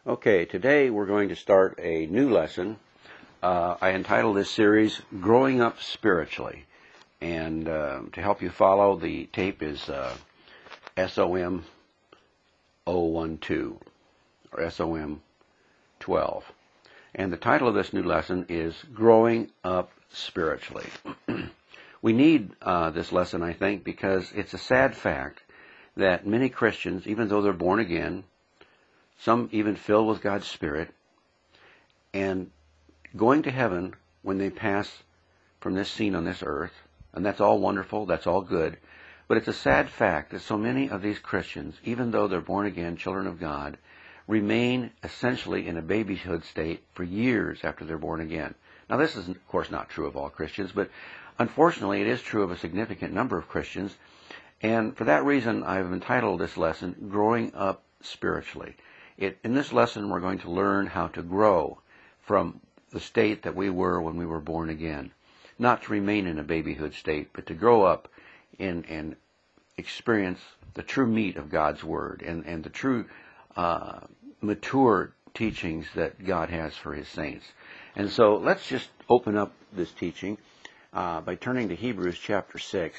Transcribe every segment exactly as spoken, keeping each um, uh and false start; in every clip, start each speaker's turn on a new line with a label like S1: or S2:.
S1: Okay, today we're going to start a new lesson. Uh, I entitled this series, Growing Up Spiritually. And uh, to help you follow, the tape is uh, S O M zero twelve, or S O M twelve. And the title of this new lesson is Growing Up Spiritually. We need uh, this lesson, I think, because it's a sad fact that many Christians, even though they're born again, some even filled with God's Spirit, and going to heaven when they pass from this scene on this earth, and that's all wonderful, that's all good, but it's a sad fact that so many of these Christians, even though they're born again, children of God, remain essentially in a babyhood state for years after they're born again. Now this is, of course, not true of all Christians, but unfortunately it is true of a significant number of Christians, and for that reason I've entitled this lesson, Growing Up Spiritually. It, in this lesson, we're going to learn how to grow from the state that we were when we were born again. Not to remain in a babyhood state, but to grow up in, and experience the true meat of God's Word and, and the true uh, mature teachings that God has for His saints. And so let's just open up this teaching uh, by turning to Hebrews chapter six.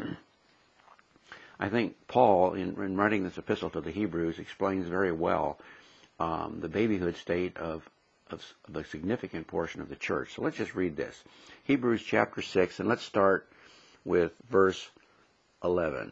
S1: I think Paul, in, in writing this epistle to the Hebrews, explains very well um, the babyhood state of, of, of a significant portion of the church. So let's just read this. Hebrews chapter six, and let's start with verse eleven.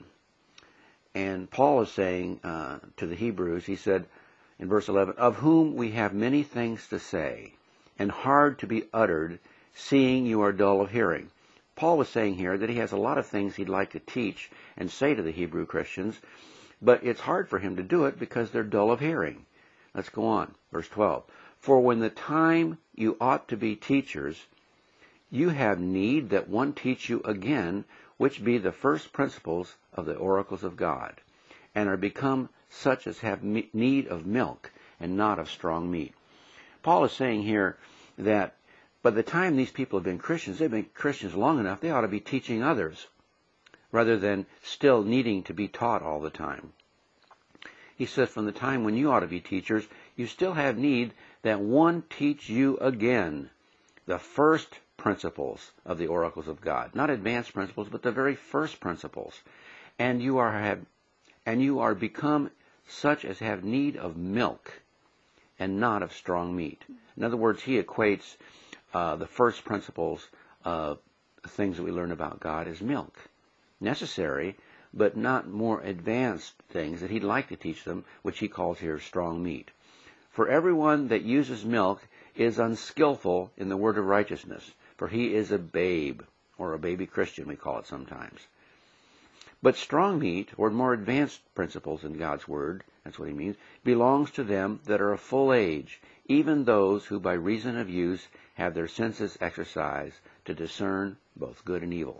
S1: And Paul is saying uh, to the Hebrews, he said in verse eleven, of whom we have many things to say, and hard to be uttered, seeing you are dull of hearing. Paul was saying here that he has a lot of things he'd like to teach and say to the Hebrew Christians, but it's hard for him to do it because they're dull of hearing. Let's go on. Verse twelve. For when the time you ought to be teachers, you have need that one teach you again, which be the first principles of the oracles of God, and are become such as have need of milk and not of strong meat. Paul is saying here that by the time these people have been Christians, they've been Christians long enough, they ought to be teaching others, rather than still needing to be taught all the time. He says, from the time when you ought to be teachers, you still have need that one teach you again the first principles of the oracles of God. Not advanced principles, but the very first principles. And you are have, and you are become such as have need of milk and not of strong meat. In other words, he equates uh, the first principles of things that we learn about God as milk. Necessary, but not more advanced things that he'd like to teach them, which he calls here strong meat. For everyone that uses milk is unskillful in the word of righteousness, for he is a babe, or a baby Christian we call it sometimes. But strong meat, or more advanced principles in God's word, that's what he means, belongs to them that are of full age, even those who by reason of use have their senses exercised to discern both good and evil.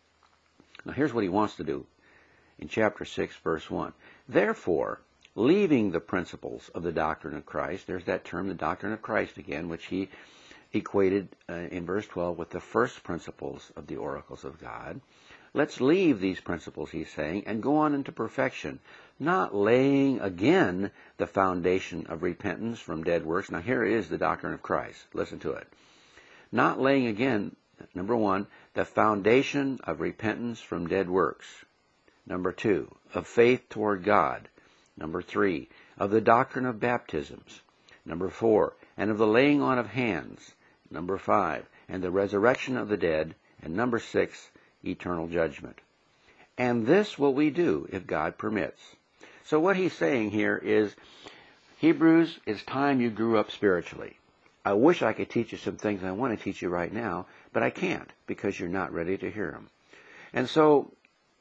S1: Now here's what he wants to do in chapter six, verse one. Therefore, leaving the principles of the doctrine of Christ, there's that term, the doctrine of Christ again, which he equated uh, in verse twelve with the first principles of the oracles of God. Let's leave these principles, he's saying, and go on into perfection, not laying again the foundation of repentance from dead works. Now here is the doctrine of Christ. Listen to it. Not laying again, number one, the foundation of repentance from dead works. Number two, of faith toward God. Number three, of the doctrine of baptisms. Number four, and of the laying on of hands. Number five, and the resurrection of the dead. And number six, eternal judgment. And this will we do if God permits. So what he's saying here is, Hebrews, it's time you grew up spiritually. I wish I could teach you some things I want to teach you right now, but I can't because you're not ready to hear them. And so,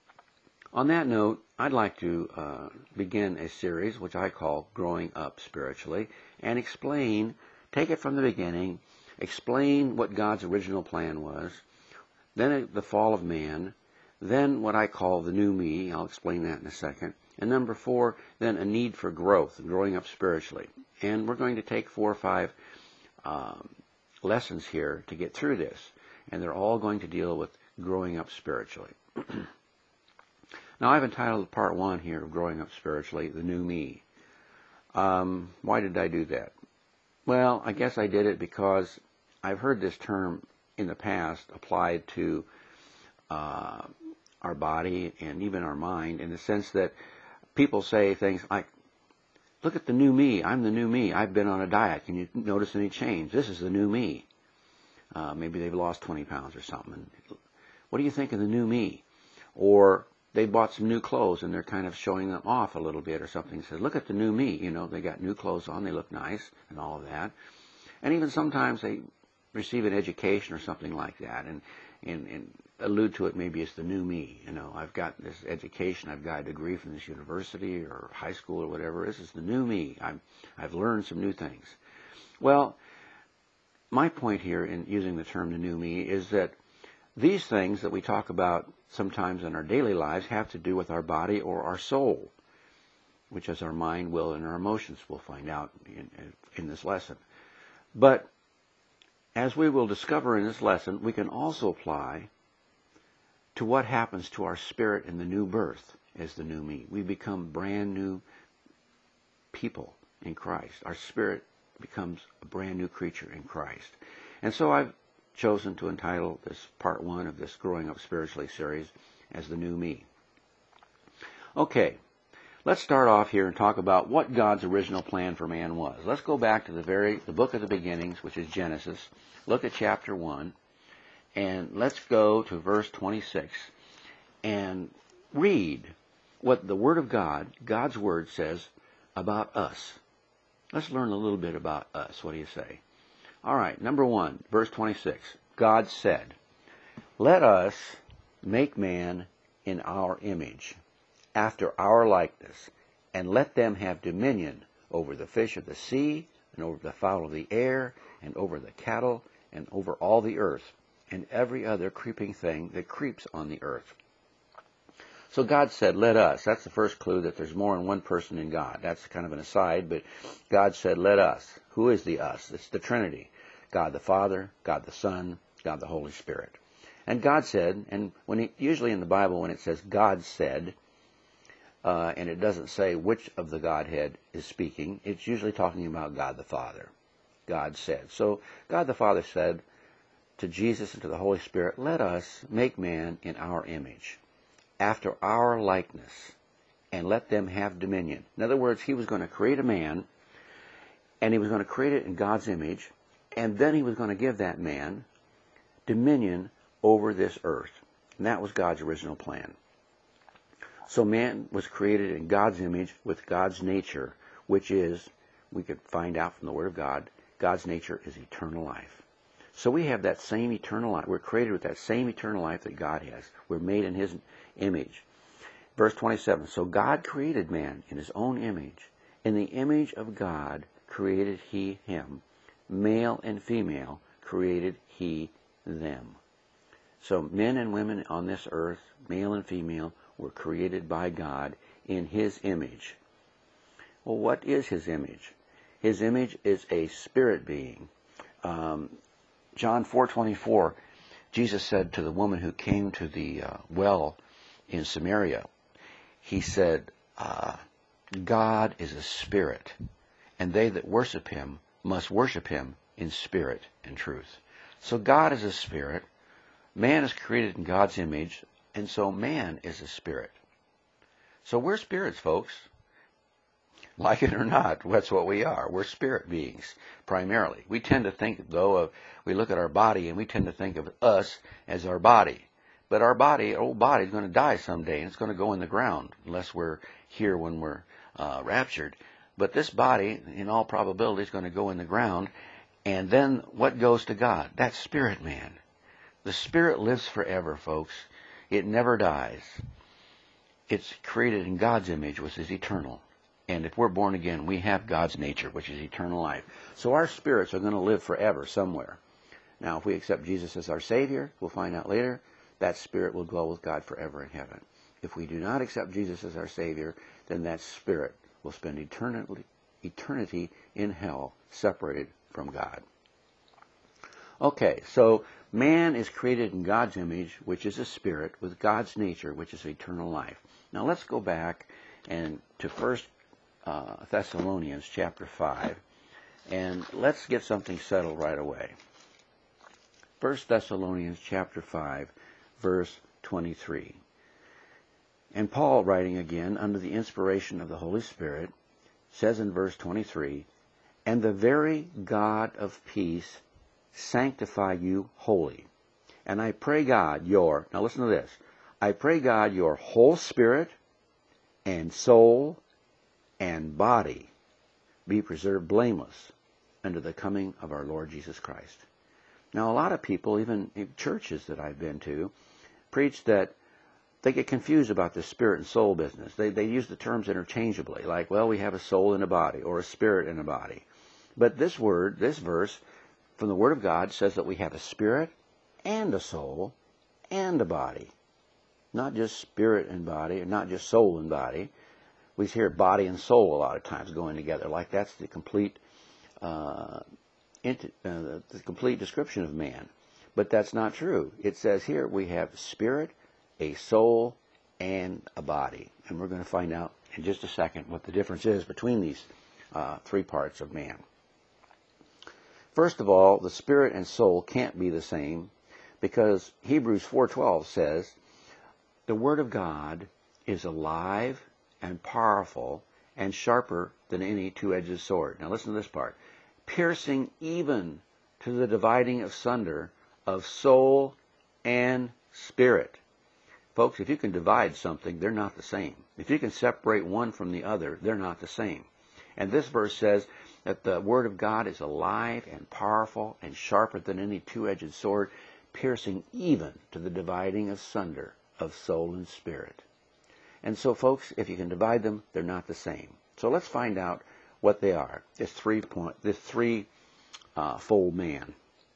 S1: on that note, I'd like to uh, begin a series which I call Growing Up Spiritually, and explain, take it from the beginning, explain what God's original plan was, then the fall of man, then what I call the new me, I'll explain that in a second, and number four, then a need for growth, growing up spiritually. And we're going to take four or five um, lessons here to get through this, and they're all going to deal with growing up spiritually. Now, I've entitled part one here of Growing Up Spiritually, The New Me. Um, why did I do that? Well, I guess I did it because I've heard this term in the past applied to uh, our body and even our mind, in the sense that people say things like, look at the new me. I'm the new me. I've been on a diet. Can you notice any change? This is the new me. Uh, maybe they've lost twenty pounds or something. What do you think of the new me? Or they bought some new clothes and they're kind of showing them off a little bit or something. Says, look at the new me. You know, they got new clothes on. They look nice and all of that. And even sometimes they receive an education or something like that and, and, and allude to it maybe as the new me. You know, I've got this education. I've got a degree from this university or high school or whatever. This is the new me. I'm, I've learned some new things. Well, my point here in using the term the new me is that these things that we talk about sometimes in our daily lives have to do with our body or our soul, which is our mind, will, and our emotions. We'll find out in, in this lesson. But as we will discover in this lesson, we can also apply to what happens to our spirit in the new birth as the new me. We become brand new people in Christ. Our spirit becomes a brand new creature in Christ. And so I've chosen to entitle this part one of this Growing Up Spiritually series as the new me. Okay, let's start off here and talk about what God's original plan for man was. Let's go back to the very the book of the beginnings, which is Genesis. Look at chapter one, and let's go to verse twenty-six and read what the Word of God, God's Word, says about us. Let's learn a little bit about us. What do you say? All right, number one, verse twenty-six. God said, let us make man in our image, after our likeness, and let them have dominion over the fish of the sea, and over the fowl of the air, and over the cattle, and over all the earth, and every other creeping thing that creeps on the earth. So God said, let us. That's the first clue that there's more than one person in God. That's kind of an aside, but God said, let us. Who is the us? It's the Trinity. God the Father, God the Son, God the Holy Spirit. And God said, and when he, usually in the Bible when it says God said, uh, and it doesn't say which of the Godhead is speaking, it's usually talking about God the Father. God said. So God the Father said to Jesus and to the Holy Spirit, let us make man in our image, after our likeness, and let them have dominion. In other words, he was going to create a man, and he was going to create it in God's image, and then he was going to give that man dominion over this earth. And that was God's original plan. So man was created in God's image with God's nature, which is, we could find out from the Word of God, God's nature is eternal life. So we have that same eternal life. We're created with that same eternal life that God has. We're made in His image. Verse twenty-seven, so God created man in His own image. In the image of God created He him. Male and female created He them. So men and women on this earth, male and female, were created by God in His image. Well, what is His image? His image is a spirit being. Um, John four twenty-four, Jesus said to the woman who came to the uh, well in Samaria, He said, uh, God is a spirit, and they that worship Him must worship Him in spirit and truth. So God is a spirit. Man is created in God's image, and so man is a spirit. So we're spirits, folks. Like it or not, that's what we are. We're spirit beings, primarily. We tend to think, though, of, we look at our body, and we tend to think of us as our body. But our body, our old body, is going to die someday, and it's going to go in the ground, unless we're here when we're uh, raptured. But this body, in all probability, is going to go in the ground, and then what goes to God? That's spirit man. The spirit lives forever, folks. It never dies. It's created in God's image, which is eternal. And if we're born again, we have God's nature, which is eternal life. So our spirits are going to live forever somewhere. Now, if we accept Jesus as our Savior, we'll find out later, that spirit will dwell with God forever in heaven. If we do not accept Jesus as our Savior, then that spirit will spend eternity, eternity in hell, separated from God. Okay, so man is created in God's image, which is a spirit, with God's nature, which is eternal life. Now let's go back and to first uh, Thessalonians chapter five, and let's get something settled right away. First Thessalonians chapter five, verse twenty-three. And Paul, writing again under the inspiration of the Holy Spirit, says in verse twenty-three, "And the very God of peace sanctify you wholly. And I pray God your," now listen to this, "I pray God your whole spirit and soul and body be preserved blameless unto the coming of our Lord Jesus Christ." Now, a lot of people, even in churches that I've been to, preach that they get confused about the spirit and soul business. They they use the terms interchangeably, like, well, we have a soul and a body, or a spirit and a body. But this word, this verse, from the Word of God, says that we have a spirit and a soul and a body. Not just spirit and body, or not just soul and body. We hear body and soul a lot of times going together, like that's the complete, uh, int- uh, the complete description of man. But that's not true. It says here we have a spirit, a soul, and a body. And we're going to find out in just a second what the difference is between these uh, three parts of man. First of all, the spirit and soul can't be the same, because Hebrews four twelve says, "The Word of God is alive and powerful and sharper than any two-edged sword." Now listen to this part. "Piercing even to the dividing asunder of soul and spirit." Folks, if you can divide something, they're not the same. If you can separate one from the other, they're not the same. And this verse says that the Word of God is alive and powerful and sharper than any two-edged sword, piercing even to the dividing asunder of soul and spirit. And so, folks, if you can divide them, they're not the same. So let's find out what they are. This three point, this three uh, fold man.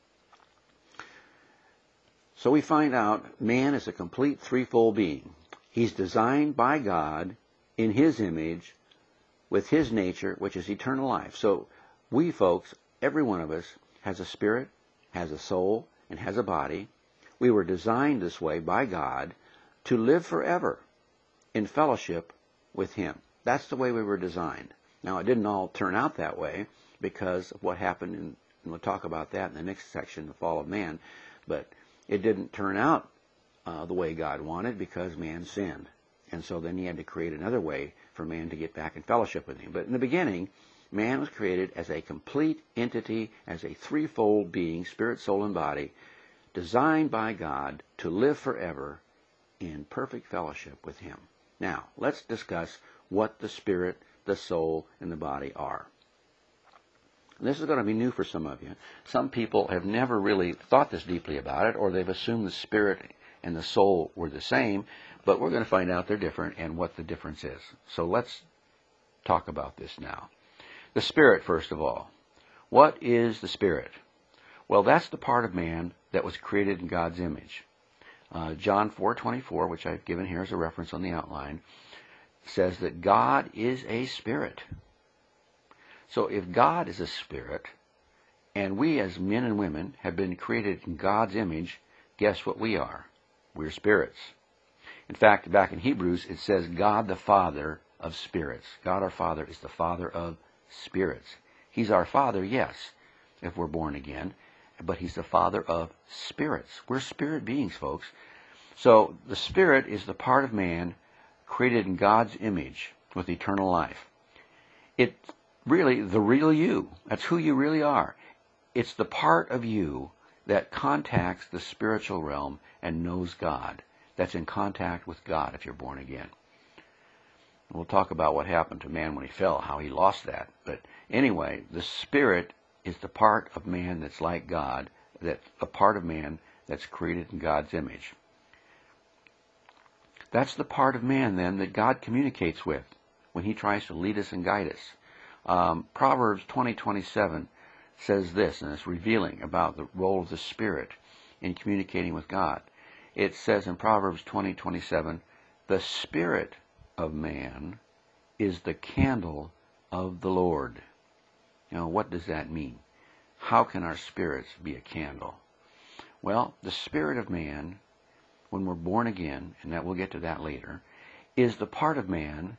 S1: So we find out man is a complete threefold being. He's designed by God in His image, with His nature, which is eternal life. So we, folks, every one of us has a spirit, has a soul, and has a body. We were designed this way by God to live forever in fellowship with Him. That's the way we were designed. Now, it didn't all turn out that way because of what happened, in, and we'll talk about that in the next section, the fall of man. But it didn't turn out uh, the way God wanted because man sinned. And so then He had to create another way for man to get back in fellowship with Him. But in the beginning, man was created as a complete entity, as a threefold being, spirit, soul, and body, designed by God to live forever in perfect fellowship with Him. Now, let's discuss what the spirit, the soul, and the body are. And this is going to be new for some of you. Some people have never really thought this deeply about it, or they've assumed the spirit and the soul were the same, but we're going to find out they're different and what the difference is. So let's talk about this now. The spirit, first of all. What is the spirit? Well, that's the part of man that was created in God's image. Uh, John four twenty-four, which I've given here as a reference on the outline, says that God is a spirit. So if God is a spirit, and we as men and women have been created in God's image, guess what we are? We're spirits. In fact, back in Hebrews, it says God the Father of spirits. God our Father is the Father of spirits. He's our Father, yes, if we're born again, but He's the Father of spirits. We're spirit beings, folks. So the spirit is the part of man created in God's image with eternal life. It's really the real you. That's who you really are. It's the part of you that contacts the spiritual realm and knows God. That's in contact with God if you're born again. We'll talk about what happened to man when he fell, how he lost that. But anyway, the spirit is the part of man that's like God, that's a part of man that's created in God's image. That's the part of man, then, that God communicates with when He tries to lead us and guide us. Um, Proverbs twenty twenty-seven says this, and it's revealing about the role of the Spirit in communicating with God. It says in Proverbs twenty twenty-seven, "The spirit of man is the candle of the Lord." Now, what does that mean? How can our spirits be a candle? Well, the spirit of man, when we're born again, and that we'll get to that later, is the part of man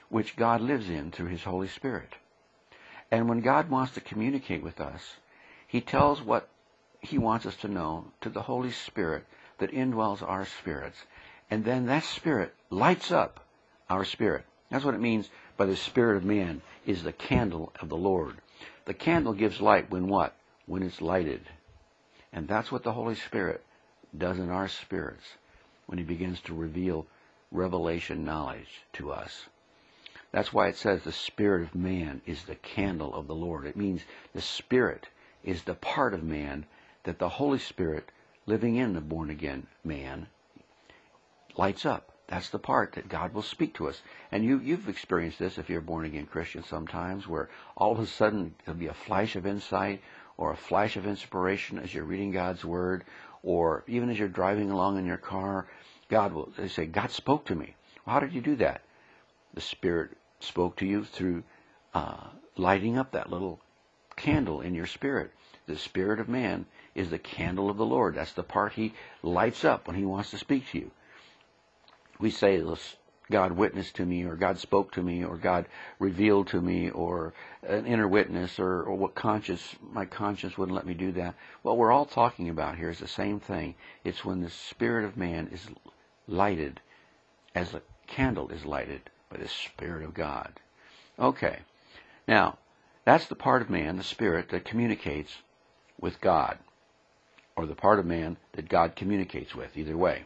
S1: which God lives in through his Holy Spirit. And when God wants to communicate with us, he tells what he wants us to know to the Holy Spirit that indwells our spirits. And then that Spirit lights up our spirit. That's what it means by the Spirit of man is the candle of the Lord. The candle gives light when what? When it's lighted. And that's what the Holy Spirit does in our spirits when he begins to reveal revelation knowledge to us. That's why it says the spirit of man is the candle of the Lord. It means the Spirit is the part of man that the Holy Spirit living in the born-again man lights up. That's the part that God will speak to us. And you, you've experienced this if you're a born-again Christian sometimes, where all of a sudden there'll be a flash of insight or a flash of inspiration as you're reading God's Word, or even as you're driving along in your car. God will, they say, God spoke to me. Well, how did you do that? The Spirit spoke to you through uh, lighting up that little candle in your spirit. The Spirit of man is the candle of the Lord. That's the part he lights up when he wants to speak to you. We say, God witnessed to me, or God spoke to me, or God revealed to me, or an inner witness, or, or what conscience, my conscience wouldn't let me do that. What we're all talking about here is the same thing. It's when the Spirit of man is lighted as a candle is lighted by the Spirit of God. Okay. Now, that's the part of man, the Spirit, that communicates with God, or the part of man that God communicates with, either way.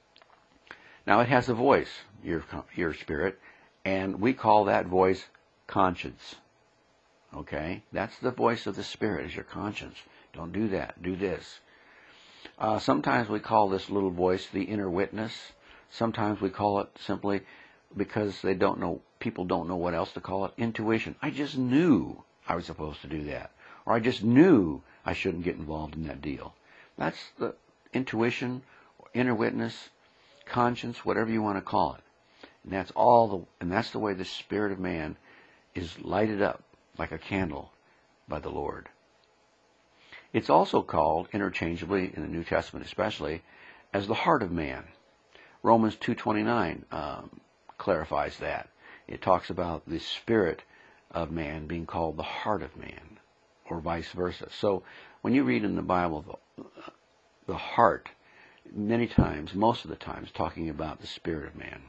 S1: Now, it has a voice, your, your spirit, and we call that voice conscience. Okay? That's the voice of the Spirit, is your conscience. Don't do that. Do this. Uh, sometimes we call this little voice the inner witness. Sometimes we call it simply, because they don't know, people don't know what else to call it, intuition. I just knew I was supposed to do that. Or I just knew I shouldn't get involved in that deal. That's the intuition, inner witness, conscience, whatever you want to call it. And that's all the, and that's the way the spirit of man is lighted up like a candle by the Lord. It's also called interchangeably in the New Testament especially as the heart of man. Romans two twenty-nine um, clarifies that. It talks about the spirit of man being called the heart of man, or vice versa. So when you read in the Bible the, the heart, many times, most of the times, talking about the spirit of man.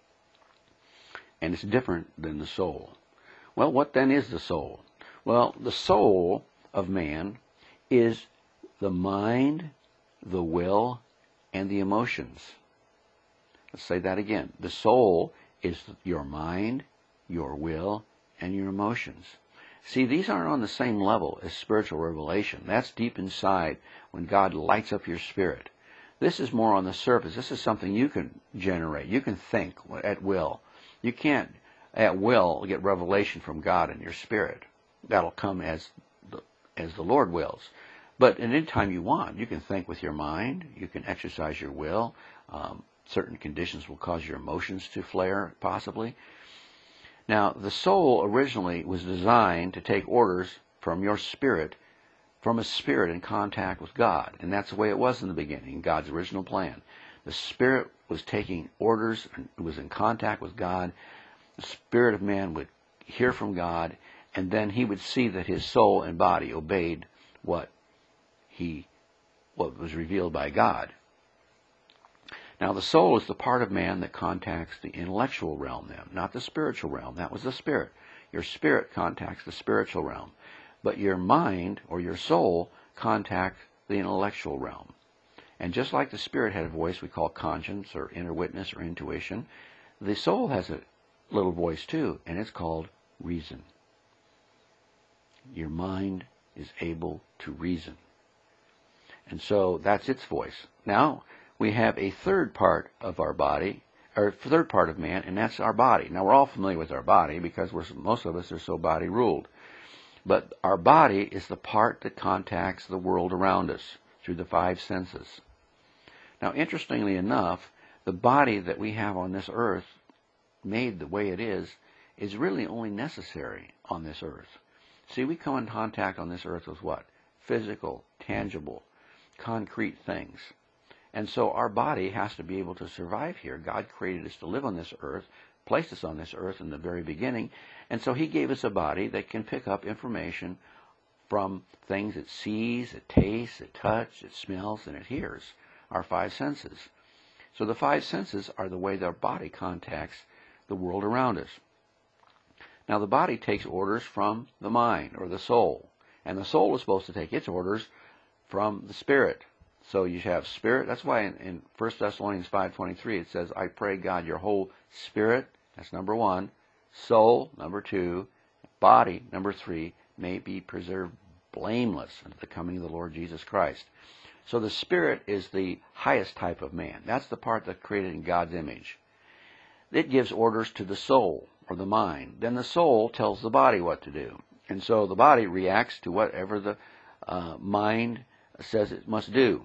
S1: And it's different than the soul. Well, what then is the soul? Well, the soul of man is the mind, the will, and the emotions. Let's say that again. The soul is your mind, your will, and your emotions. See, these aren't on the same level as spiritual revelation. That's deep inside when God lights up your spirit. This is more on the surface. This is something you can generate. You can think at will. You can't, at will, get revelation from God in your spirit. That'll come as the, as the Lord wills. But at any time you want, you can think with your mind. You can exercise your will. Um, certain conditions will cause your emotions to flare, possibly. Now, the soul originally was designed to take orders from your spirit, from a spirit in contact with God. And that's the way it was in the beginning, God's original plan. The spirit was taking orders and was in contact with God. The spirit of man would hear from God, and then he would see that his soul and body obeyed what he what was revealed by God. Now, the soul is the part of man that contacts the intellectual realm then, not the spiritual realm. That was the spirit. Your spirit contacts the spiritual realm. But your mind, or your soul, contacts the intellectual realm. And just like the spirit had a voice we call conscience, or inner witness, or intuition, the soul has a little voice too, and it's called reason. Your mind is able to reason. And so that's its voice. Now, we have a third part of our body, or third part of man, and that's our body. Now, we're all familiar with our body because we're, most of us are so body-ruled. But our body is the part that contacts the world around us through the five senses. Now, interestingly enough, the body that we have on this earth, made the way it is, is really only necessary on this earth. See, we come in contact on this earth with what? Physical, tangible, concrete things. And so our body has to be able to survive here. God created us to live on this earth placed us on this earth in the very beginning. And so he gave us a body that can pick up information from things it sees, it tastes, it touches, it smells, and it hears, our five senses. So the five senses are the way the body contacts the world around us. Now the body takes orders from the mind, or the soul. And the soul is supposed to take its orders from the spirit. So you have spirit. That's why in, in First Thessalonians five twenty-three it says, I pray God your whole spirit, that's number one, soul, number two, body, number three, may be preserved blameless unto the coming of the Lord Jesus Christ. So the spirit is the highest type of man. That's the part that's created in God's image. It gives orders to the soul, or the mind. Then the soul tells the body what to do. And so the body reacts to whatever the uh, mind says it must do.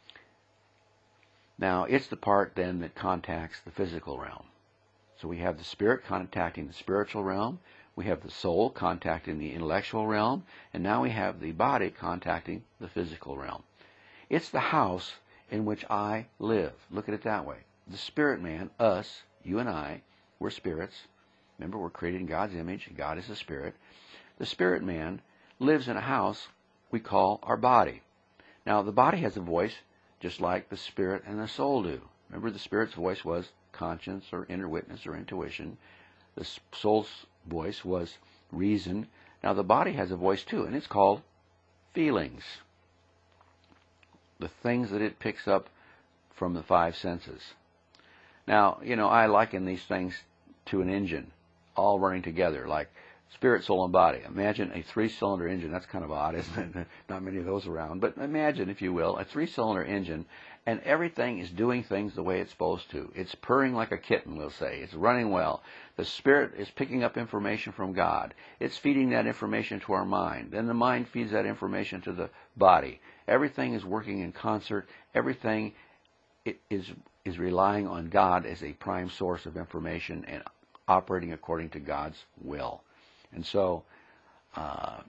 S1: Now, it's the part then that contacts the physical realm. So we have the spirit contacting the spiritual realm. We have the soul contacting the intellectual realm. And now we have the body contacting the physical realm. It's the house in which I live. Look at it that way. The spirit man, us, you and I, we're spirits. Remember, we're created in God's image, and God is a spirit. The spirit man lives in a house we call our body. Now, the body has a voice just like the spirit and the soul do. Remember, the spirit's voice was conscience or inner witness or intuition. The soul's voice was reason. Now, the body has a voice too, and it's called feelings. The things that it picks up from the five senses. Now, you know, I liken these things to an engine, all running together, like spirit, soul, and body. Imagine a three-cylinder engine. That's kind of odd, isn't it? Not many of those around. But imagine, if you will, a three-cylinder engine, and everything is doing things the way it's supposed to. It's purring like a kitten, we'll say. It's running well. The spirit is picking up information from God. It's feeding that information to our mind. Then the mind feeds that information to the body. Everything is working in concert. Everything is, is relying on God as a prime source of information and operating according to God's will. And so, uh,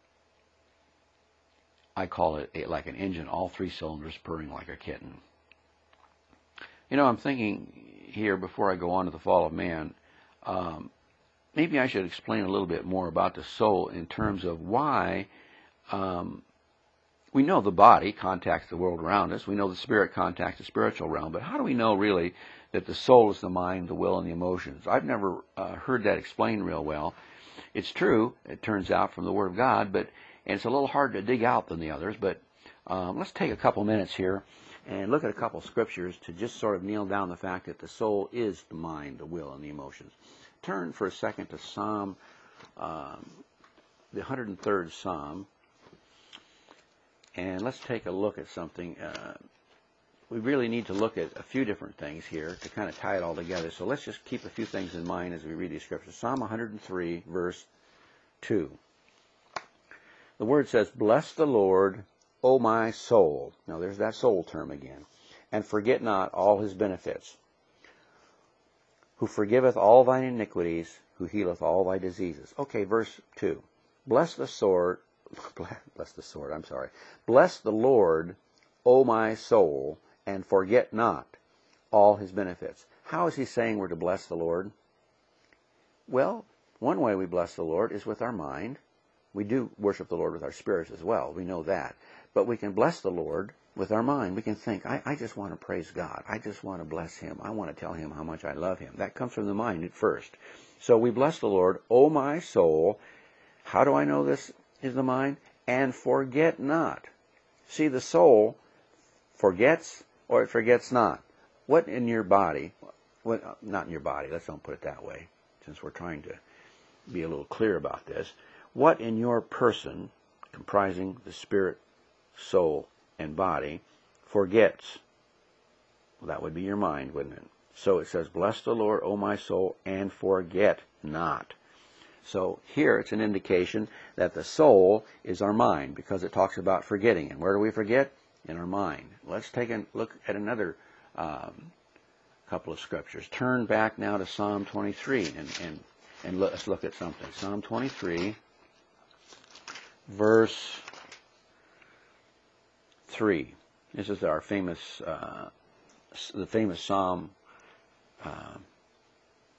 S1: I call it a, like an engine, all three cylinders purring like a kitten. You know, I'm thinking here, before I go on to the fall of man, um, maybe I should explain a little bit more about the soul in terms of why um, we know the body contacts the world around us. We know the spirit contacts the spiritual realm. But how do we know really that the soul is the mind, the will, and the emotions? I've never uh, heard that explained real well. It's true, it turns out, from the Word of God, but and it's a little hard to dig out than the others. But um, let's take a couple minutes here and look at a couple scriptures to just sort of nail down the fact that the soul is the mind, the will, and the emotions. Turn for a second to Psalm, um, the one hundred third Psalm, and let's take a look at something. Uh, we really need to look at a few different things here to kind of tie it all together. So let's just keep a few things in mind as we read these scriptures. Psalm one hundred three, verse two. The word says, Bless the Lord, O my soul. Now there's that soul term again. And forget not all his benefits. Who forgiveth all thine iniquities, who healeth all thy diseases. Okay, verse two. Bless the sword, bless the sword, I'm sorry. Bless the Lord, O my soul, and forget not all his benefits. How is he saying we're to bless the Lord? Well, one way we bless the Lord is with our mind. We do worship the Lord with our spirits as well. We know that. But we can bless the Lord with our mind. We can think, I, I just want to praise God. I just want to bless him. I want to tell him how much I love him. That comes from the mind at first. So we bless the Lord, O my soul. How do I know this is the mind? And forget not. See, the soul forgets or it forgets not. What in your body, what, not in your body, let's don't put it that way, since we're trying to be a little clear about this. What in your person, comprising the spirit, soul, and body, forgets? Well, that would be your mind, wouldn't it? So it says, Bless the Lord, O my soul, and forget not. So here it's an indication that the soul is our mind, because it talks about forgetting. And where do we forget? In our mind. Let's take a look at another um, couple of scriptures. Turn back now to Psalm twenty-three, and, and, and let's look at something. Psalm twenty-three, verse three. This is our famous, uh, the famous Psalm uh,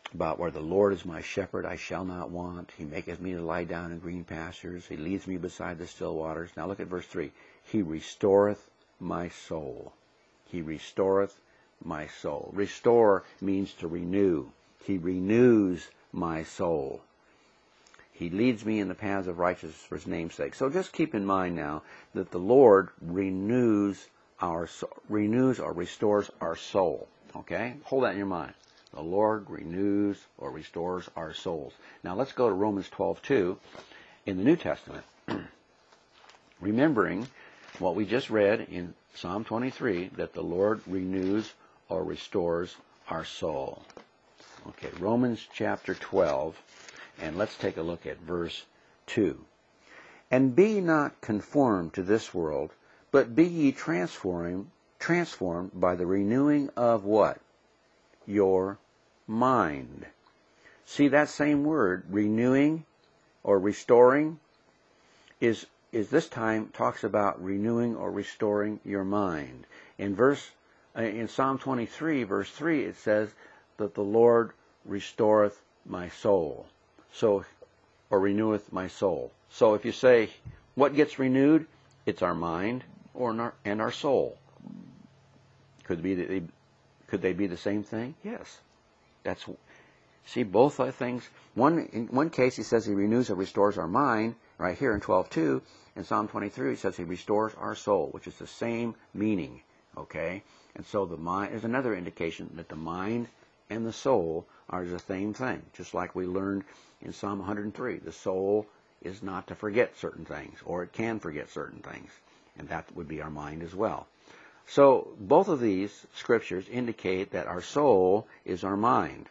S1: about where the Lord is my shepherd, I shall not want. He maketh me to lie down in green pastures. He leads me beside the still waters. Now look at verse three. He restoreth my soul. He restoreth my soul. Restore means to renew. He renews my soul. He leads me in the paths of righteousness for his name's sake. So just keep in mind now that the Lord renews our renews or restores our soul. Okay? Hold that in your mind. The Lord renews or restores our souls. Now let's go to Romans twelve two in the New Testament. Remembering what we just read in Psalm twenty-three, that the Lord renews or restores our soul. Okay, Romans chapter twelve, and let's take a look at verse two. And be not conformed to this world, but be ye transformed, transformed by the renewing of what? Your mind. See, that same word, renewing or restoring, is is this time talks about renewing or restoring your mind. In verse in Psalm twenty-three, verse three, it says that the Lord restoreth my soul. So, or reneweth my soul. So if you say, what gets renewed? It's our mind or our, and our soul. Could be the, could they be the same thing? Yes. That's see both things. One in one case he says he renews or restores our mind. Right here in twelve two, in Psalm twenty-three, he says he restores our soul, which is the same meaning. Okay, and so the mind is another indication that the mind and the soul are the same thing. Just like we learned in Psalm one hundred three, the soul is not to forget certain things, or it can forget certain things, and that would be our mind as well. So both of these scriptures indicate that our soul is our mind.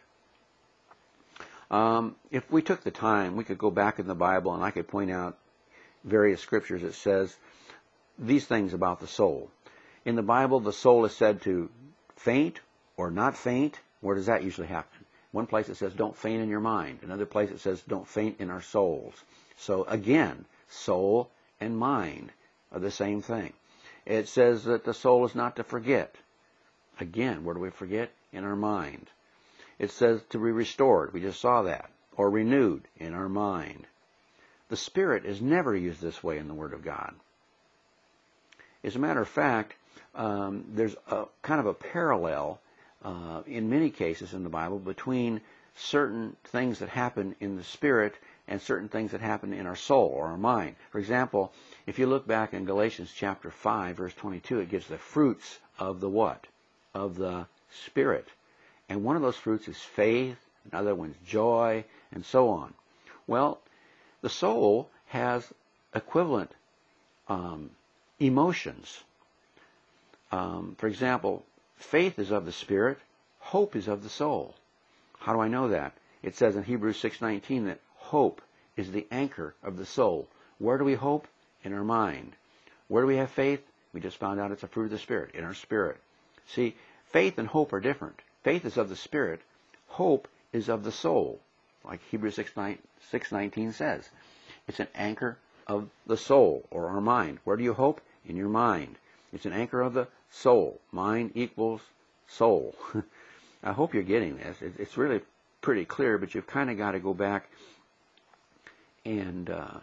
S1: Um, if we took the time, we could go back in the Bible and I could point out various scriptures that says these things about the soul. In the Bible, the soul is said to faint or not faint. Where does that usually happen? One place it says don't faint in your mind. Another place it says don't faint in our souls. So again, soul and mind are the same thing. It says that the soul is not to forget. Again, where do we forget? In our mind. It says to be restored. We just saw that. Or renewed in our mind. The Spirit is never used this way in the Word of God. As a matter of fact, um, there's a kind of a parallel uh, in many cases in the Bible between certain things that happen in the Spirit and certain things that happen in our soul or our mind. For example, if you look back in Galatians chapter five, verse twenty-two, it gives the fruits of the what? Of the Spirit. And one of those fruits is faith, another one's joy, and so on. Well, the soul has equivalent um, emotions. Um, for example, faith is of the Spirit, hope is of the soul. How do I know that? It says in Hebrews six nineteen that hope is the anchor of the soul. Where do we hope? In our mind. Where do we have faith? We just found out it's a fruit of the Spirit, in our spirit. See, faith and hope are different. Faith is of the Spirit. Hope is of the soul, like Hebrews six nineteen says. It's an anchor of the soul or our mind. Where do you hope? In your mind. It's an anchor of the soul. Mind equals soul. I hope you're getting this. It's really pretty clear, but you've kind of got to go back and uh,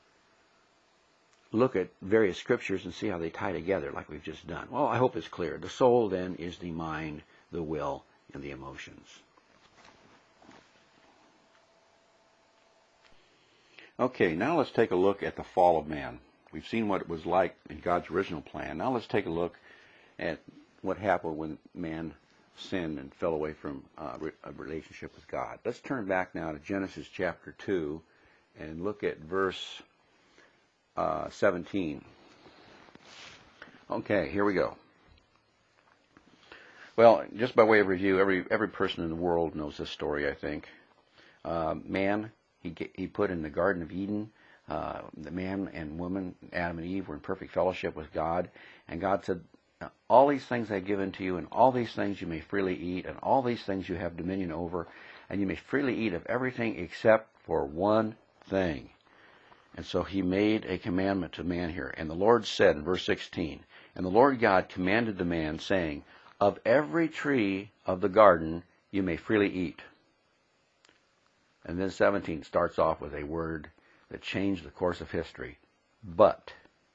S1: look at various scriptures and see how they tie together like we've just done. Well, I hope it's clear. The soul then is the mind, the will, and the emotions. Okay, now let's take a look at the fall of man. We've seen what it was like in God's original plan. Now let's take a look at what happened when man sinned and fell away from uh, a relationship with God. Let's turn back now to Genesis chapter two and look at verse uh, seventeen. Okay, here we go. Well, just by way of review, every every person in the world knows this story, I think. Uh, man, he he put in the Garden of Eden, uh, the man and woman, Adam and Eve, were in perfect fellowship with God, and God said, all these things I've given to you, and all these things you may freely eat, and all these things you have dominion over, and you may freely eat of everything except for one thing. And so he made a commandment to man here. And the Lord said in verse sixteen, and the Lord God commanded the man, saying, of every tree of the garden you may freely eat. And then seventeen starts off with a word that changed the course of history. But.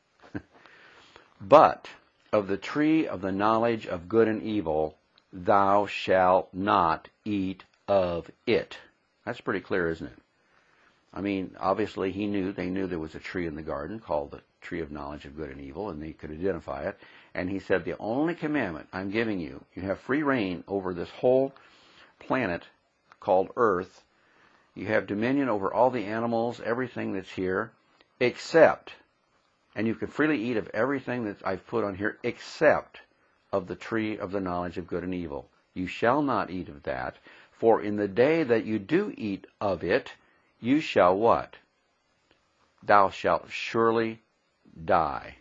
S1: But of the tree of the knowledge of good and evil, thou shalt not eat of it. That's pretty clear, isn't it? I mean, obviously he knew, they knew there was a tree in the garden called the tree of knowledge of good and evil, and they could identify it. And he said, the only commandment I'm giving you, you have free reign over this whole planet called Earth. You have dominion over all the animals, everything that's here, except, and you can freely eat of everything that I've put on here, except of the tree of the knowledge of good and evil. You shall not eat of that, for in the day that you do eat of it, you shall what? Thou shalt surely die.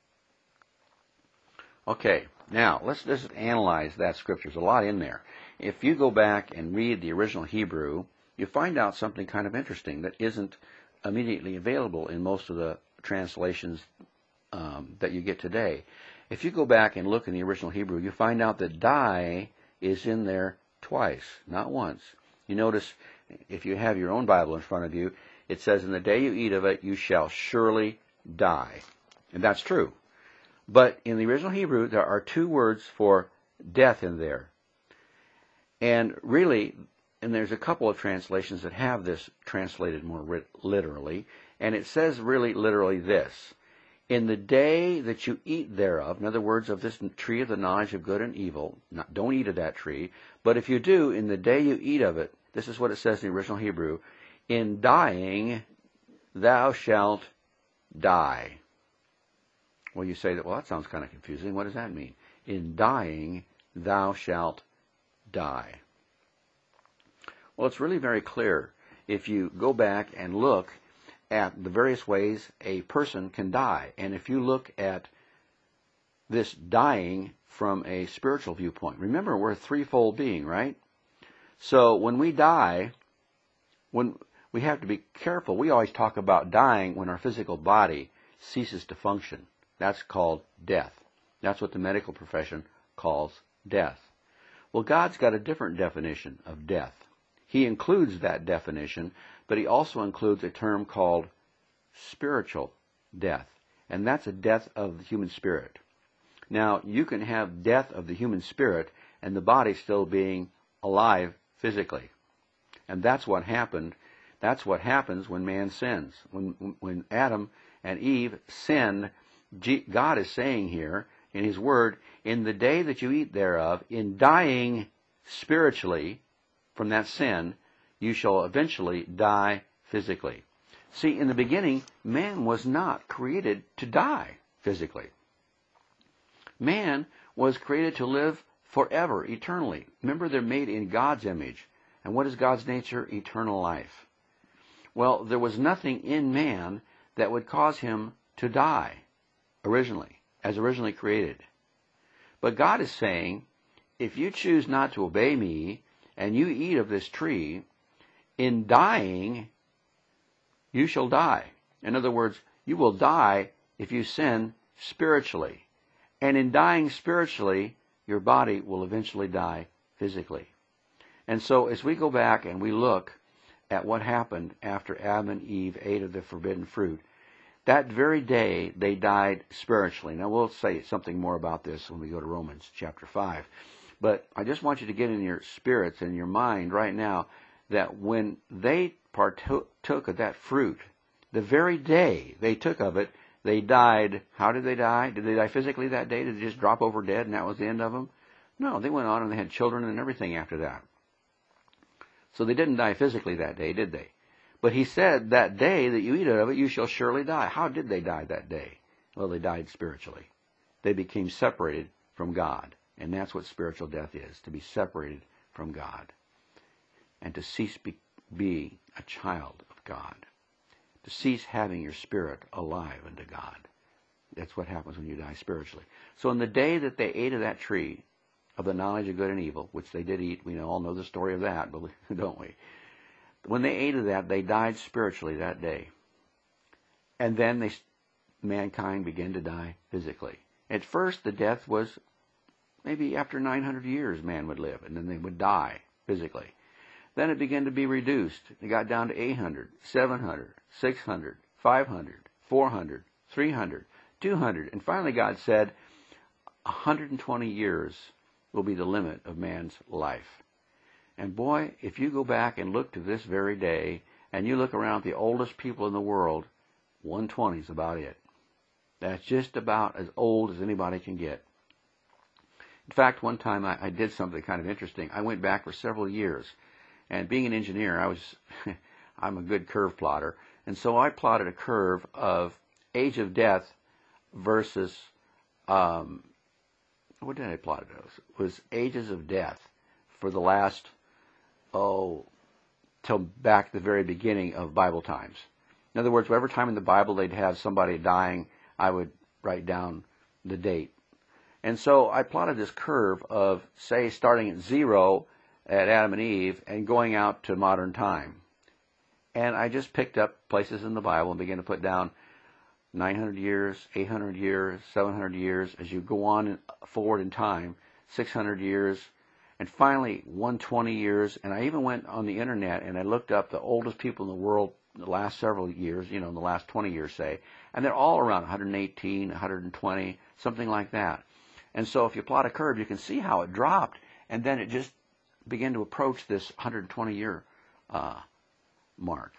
S1: Okay, now let's just analyze that scripture. There's a lot in there. If you go back and read the original Hebrew, you find out something kind of interesting that isn't immediately available in most of the translations um, that you get today. If you go back and look in the original Hebrew, you find out that die is in there twice, not once. You notice, if you have your own Bible in front of you, it says, in the day you eat of it, you shall surely die. And that's true. But in the original Hebrew, there are two words for death in there. And really, and there's a couple of translations that have this translated more literally, and it says really literally this: in the day that you eat thereof, in other words, of this tree of the knowledge of good and evil, not, don't eat of that tree, but if you do, in the day you eat of it, this is what it says in the original Hebrew, in dying thou shalt die. Well, you say that, well, that sounds kind of confusing. What does that mean? In dying thou shalt die. Well, it's really very clear. If you go back and look at the various ways a person can die, and if you look at this dying from a spiritual viewpoint, remember, we're a threefold being, right? So when we die, when we have to be careful. We always talk about dying when our physical body ceases to function. That's called death. That's what the medical profession calls death. Well, God's got a different definition of death. He includes that definition, but he also includes a term called spiritual death, and that's a death of the human spirit. Now, you can have death of the human spirit and the body still being alive physically. And that's what happened. That's what happens when man sins. When, when Adam and Eve sinned, God is saying here in his word, in the day that you eat thereof, in dying spiritually from that sin, you shall eventually die physically. See, in the beginning, man was not created to die physically. Man was created to live forever, eternally. Remember, they're made in God's image. And what is God's nature? Eternal life. Well, there was nothing in man that would cause him to die originally, as originally created. But God is saying, if you choose not to obey me, and you eat of this tree, in dying, you shall die. In other words, you will die if you sin spiritually. And in dying spiritually, your body will eventually die physically. And so as we go back and we look at what happened after Adam and Eve ate of the forbidden fruit, that very day they died spiritually. Now we'll say something more about this when we go to Romans chapter five. But I just want you to get in your spirits and your mind right now that when they partook of that fruit, the very day they took of it, they died. How did they die? Did they die physically that day? Did they just drop over dead and that was the end of them? No, they went on and they had children and everything after that. So they didn't die physically that day, did they? But he said, that day that you eat of it, you shall surely die. How did they die that day? Well, they died spiritually. They became separated from God. And that's what spiritual death is, to be separated from God. And to cease be, be a child of God. To cease having your spirit alive unto God. That's what happens when you die spiritually. So in the day that they ate of that tree, of the knowledge of good and evil, which they did eat, we all know the story of that, don't we? When they ate of that, they died spiritually that day. And then they, mankind began to die physically. At first, the death was maybe after nine hundred years man would live, and then they would die physically. Then it began to be reduced. It got down to eight hundred, seven hundred, six hundred, five hundred, four hundred, three hundred, two hundred. And finally God said, one hundred twenty years will be the limit of man's life. And boy, if you go back and look to this very day, and you look around the oldest people in the world, one hundred twenty is about it. That's just about as old as anybody can get. In fact, one time I, I did something kind of interesting. I went back for several years, and being an engineer, I was, I'm a good curve plotter, and so I plotted a curve of age of death versus, um, what did I plot it as? It was ages of death for the last, oh, till back the very beginning of Bible times. In other words, whatever time in the Bible they'd have somebody dying, I would write down the date. And so I plotted this curve of, say, starting at zero at Adam and Eve and going out to modern time. And I just picked up places in the Bible and began to put down nine hundred years, eight hundred years, seven hundred years, as you go on forward in time, six hundred years, and finally one hundred twenty years. And I even went on the internet and I looked up the oldest people in the world in the last several years, you know, in the last twenty years, say, and they're all around one hundred eighteen, one hundred twenty, something like that. And so if you plot a curve, you can see how it dropped, and then it just began to approach this one hundred twenty year uh, mark.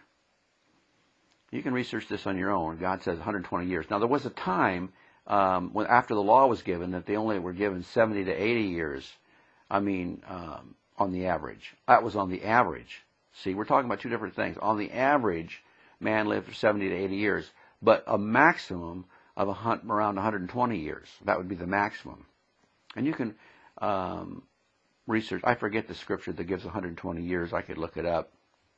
S1: You can research this on your own. God says one hundred twenty years. Now, there was a time um, when after the law was given that they only were given seventy to eighty years. I mean, um, on the average. That was on the average. See, we're talking about two different things. On the average, man lived for seventy to eighty years, but a maximum of a hunt around one hundred twenty years. That would be the maximum. And you can um, research. I forget the scripture that gives one hundred twenty years. I could look it up.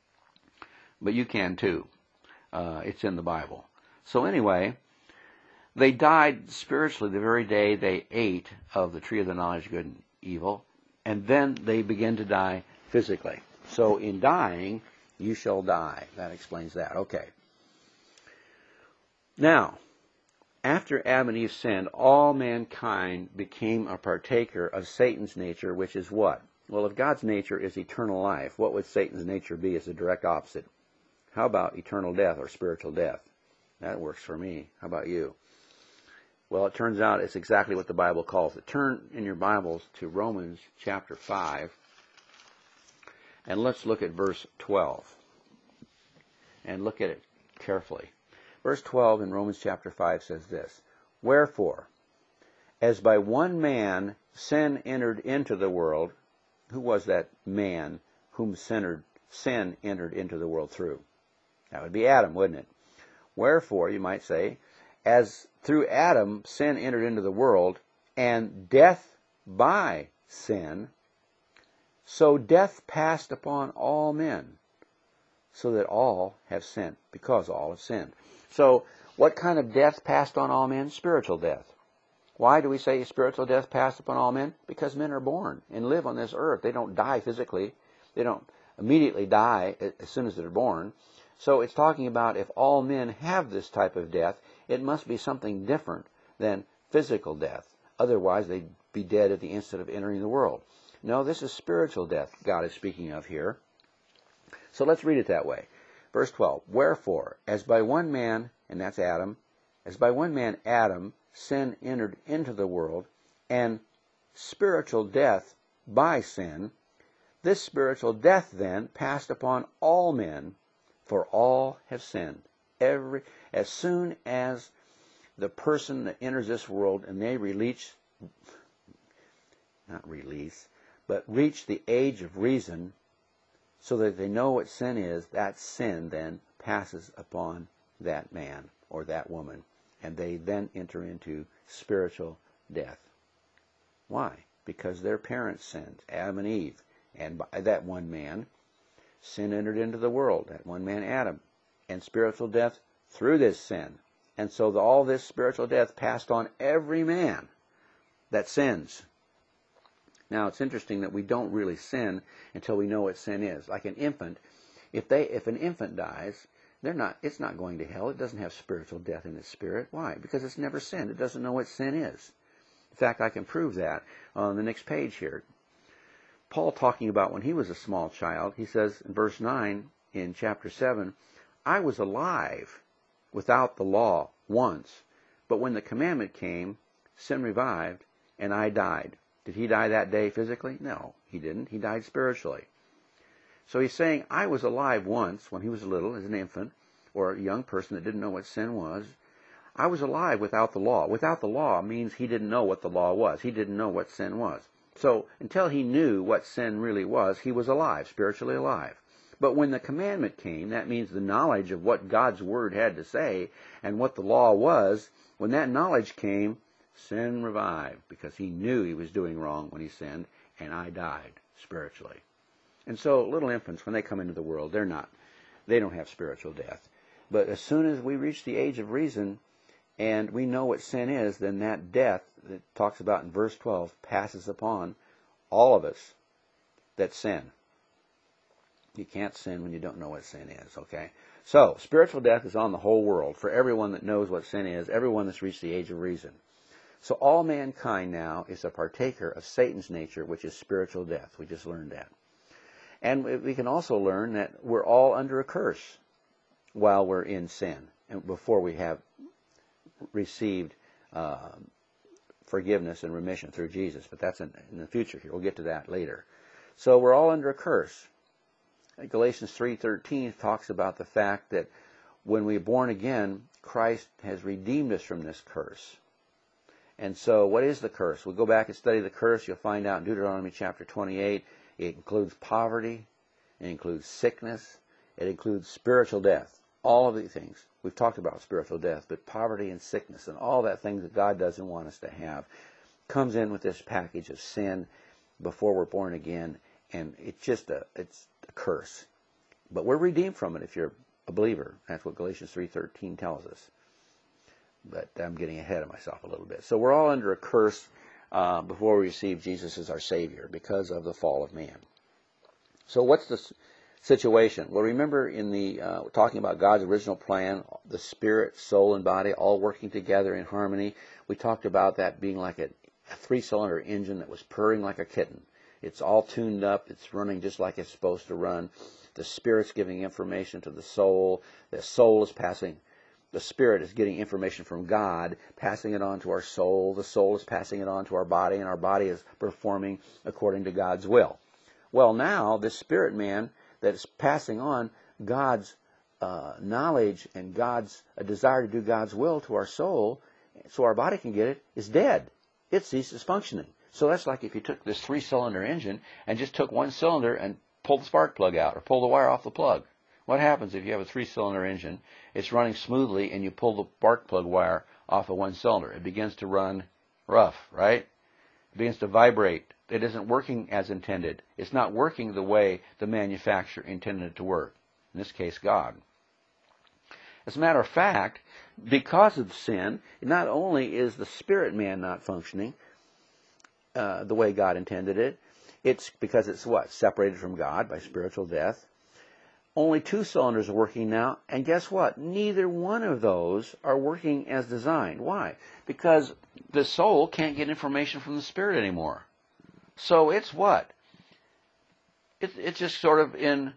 S1: But you can too. Uh, it's in the Bible. So anyway, they died spiritually the very day they ate of the tree of the knowledge of good and evil, and then they began to die physically. So in dying, you shall die. That explains that. Okay. Now, after Adam and Eve sinned, all mankind became a partaker of Satan's nature, which is what? Well, if God's nature is eternal life, what would Satan's nature be as a direct opposite? How about eternal death or spiritual death? That works for me. How about you? Well, it turns out it's exactly what the Bible calls it. Turn in your Bibles to Romans chapter five, and let's look at verse twelve. And look at it carefully. Verse twelve in Romans chapter five says this, "Wherefore, as by one man sin entered into the world," who was that man whom sin entered into the world through? That would be Adam, wouldn't it? Wherefore, you might say, as through Adam sin entered into the world, and death by sin, so death passed upon all men, so that all have sinned, because all have sinned. So, what kind of death passed on all men? Spiritual death. Why do we say spiritual death passed upon all men? Because men are born and live on this earth. They don't die physically. They don't immediately die as soon as they're born. So it's talking about if all men have this type of death, it must be something different than physical death. Otherwise, they'd be dead at the instant of entering the world. No, this is spiritual death God is speaking of here. So let's read it that way. Verse twelve, "Wherefore, as by one man," and that's Adam, "as by one man, Adam, sin entered into the world, and spiritual death by sin, this spiritual death then passed upon all men, for all have sinned." Every, as soon as the person that enters this world and they release, not release, but reach the age of reason so that they know what sin is, that sin then passes upon that man or that woman, and they then enter into spiritual death. Why? Because their parents sinned, Adam and Eve, and by that one man, sin entered into the world, that one man, Adam, and spiritual death through this sin. And so the, all this spiritual death passed on every man that sins. Now, it's interesting that we don't really sin until we know what sin is. Like an infant, if they, if an infant dies, they're not, it's not going to hell. It doesn't have spiritual death in its spirit. Why? Because it's never sinned. It doesn't know what sin is. In fact, I can prove that on the next page here. Paul talking about when he was a small child, he says in verse nine in chapter seven, I was alive without the law once, but when the commandment came, sin revived, and I died. Did he die that day physically? No, he didn't. He died spiritually. So he's saying, I was alive once when he was little, as an infant, or a young person that didn't know what sin was. I was alive without the law. Without the law means he didn't know what the law was. He didn't know what sin was. So until he knew what sin really was, he was alive, spiritually alive. But when the commandment came, that means the knowledge of what God's word had to say and what the law was, when that knowledge came, sin revived, because he knew he was doing wrong when he sinned, and I died spiritually. And so little infants, when they come into the world, they're not, they don't have spiritual death. But as soon as we reach the age of reason and we know what sin is, then that death that it talks about in verse twelve passes upon all of us that sin. You can't sin when you don't know what sin is, okay? So, spiritual death is on the whole world for everyone that knows what sin is, everyone that's reached the age of reason. So all mankind now is a partaker of Satan's nature, which is spiritual death. We just learned that. And we can also learn that we're all under a curse while we're in sin and before we have received uh, forgiveness and remission through Jesus. But that's in, in the future here. We'll get to that later. So we're all under a curse. Galatians three thirteen talks about the fact that when we're born again, Christ has redeemed us from this curse. And so what is the curse? We'll go back and study the curse. You'll find out in Deuteronomy chapter twenty-eight. It includes poverty. It includes sickness. It includes spiritual death. All of these things. We've talked about spiritual death, but poverty and sickness and all that things that God doesn't want us to have comes in with this package of sin before we're born again. And it's just a, it's a curse. But we're redeemed from it if you're a believer. That's what Galatians three thirteen tells us. But I'm getting ahead of myself a little bit. So we're all under a curse uh, before we receive Jesus as our Savior because of the fall of man. So what's the situation? Well, remember in the uh, talking about God's original plan, the spirit, soul, and body all working together in harmony. We talked about that being like a, a three-cylinder engine that was purring like a kitten. It's all tuned up. It's running just like it's supposed to run. The spirit's giving information to the soul. The soul is passing. The spirit is getting information from God, passing it on to our soul. The soul is passing it on to our body, and our body is performing according to God's will. Well, now, this spirit man that is passing on God's uh, knowledge and God's a desire to do God's will to our soul, so our body can get it, is dead. It ceases functioning. So that's like if you took this three-cylinder engine and just took one cylinder and pulled the spark plug out or pulled the wire off the plug. What happens if you have a three-cylinder engine? It's running smoothly and you pull the spark plug wire off of one cylinder. It begins to run rough, right? It begins to vibrate. It isn't working as intended. It's not working the way the manufacturer intended it to work. In this case, God. As a matter of fact, because of sin, not only is the spirit man not functioning uh, the way God intended it, it's because it's what? Separated from God by spiritual death. Only two cylinders are working now, and guess what? Neither one of those are working as designed. Why? Because the soul can't get information from the spirit anymore. So it's what? It, it's just sort of in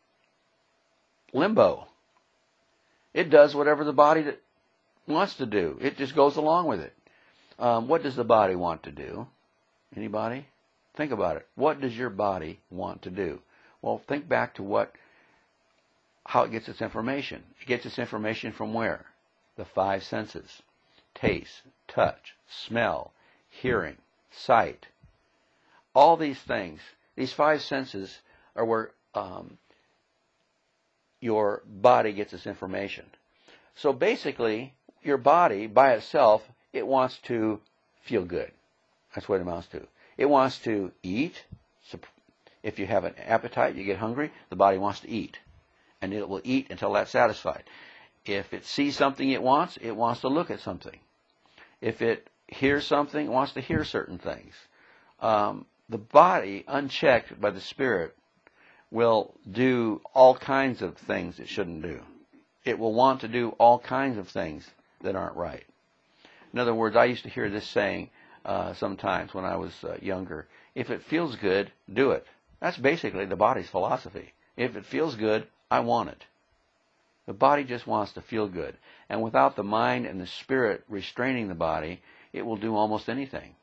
S1: limbo. It does whatever the body wants to do. It just goes along with it. Um, what does the body want to do? Anybody? Think about it. What does your body want to do? Well, think back to what, how it gets its information. It gets its information from where? The five senses. Taste, touch, smell, hearing, sight. All these things, these five senses are where um, your body gets its information. So basically, your body by itself, it wants to feel good. That's what it amounts to. It wants to eat. If you have an appetite, you get hungry, the body wants to eat. And it will eat until that's satisfied. If it sees something it wants, it wants to look at something. If it hears something, it wants to hear certain things. Um, the body, unchecked by the Spirit, will do all kinds of things it shouldn't do. It will want to do all kinds of things that aren't right. In other words, I used to hear this saying, uh, sometimes when I was uh, younger. If it feels good, do it. That's basically the body's philosophy. If it feels good, I want it. The body just wants to feel good. And without the mind and the spirit restraining the body, it will do almost anything.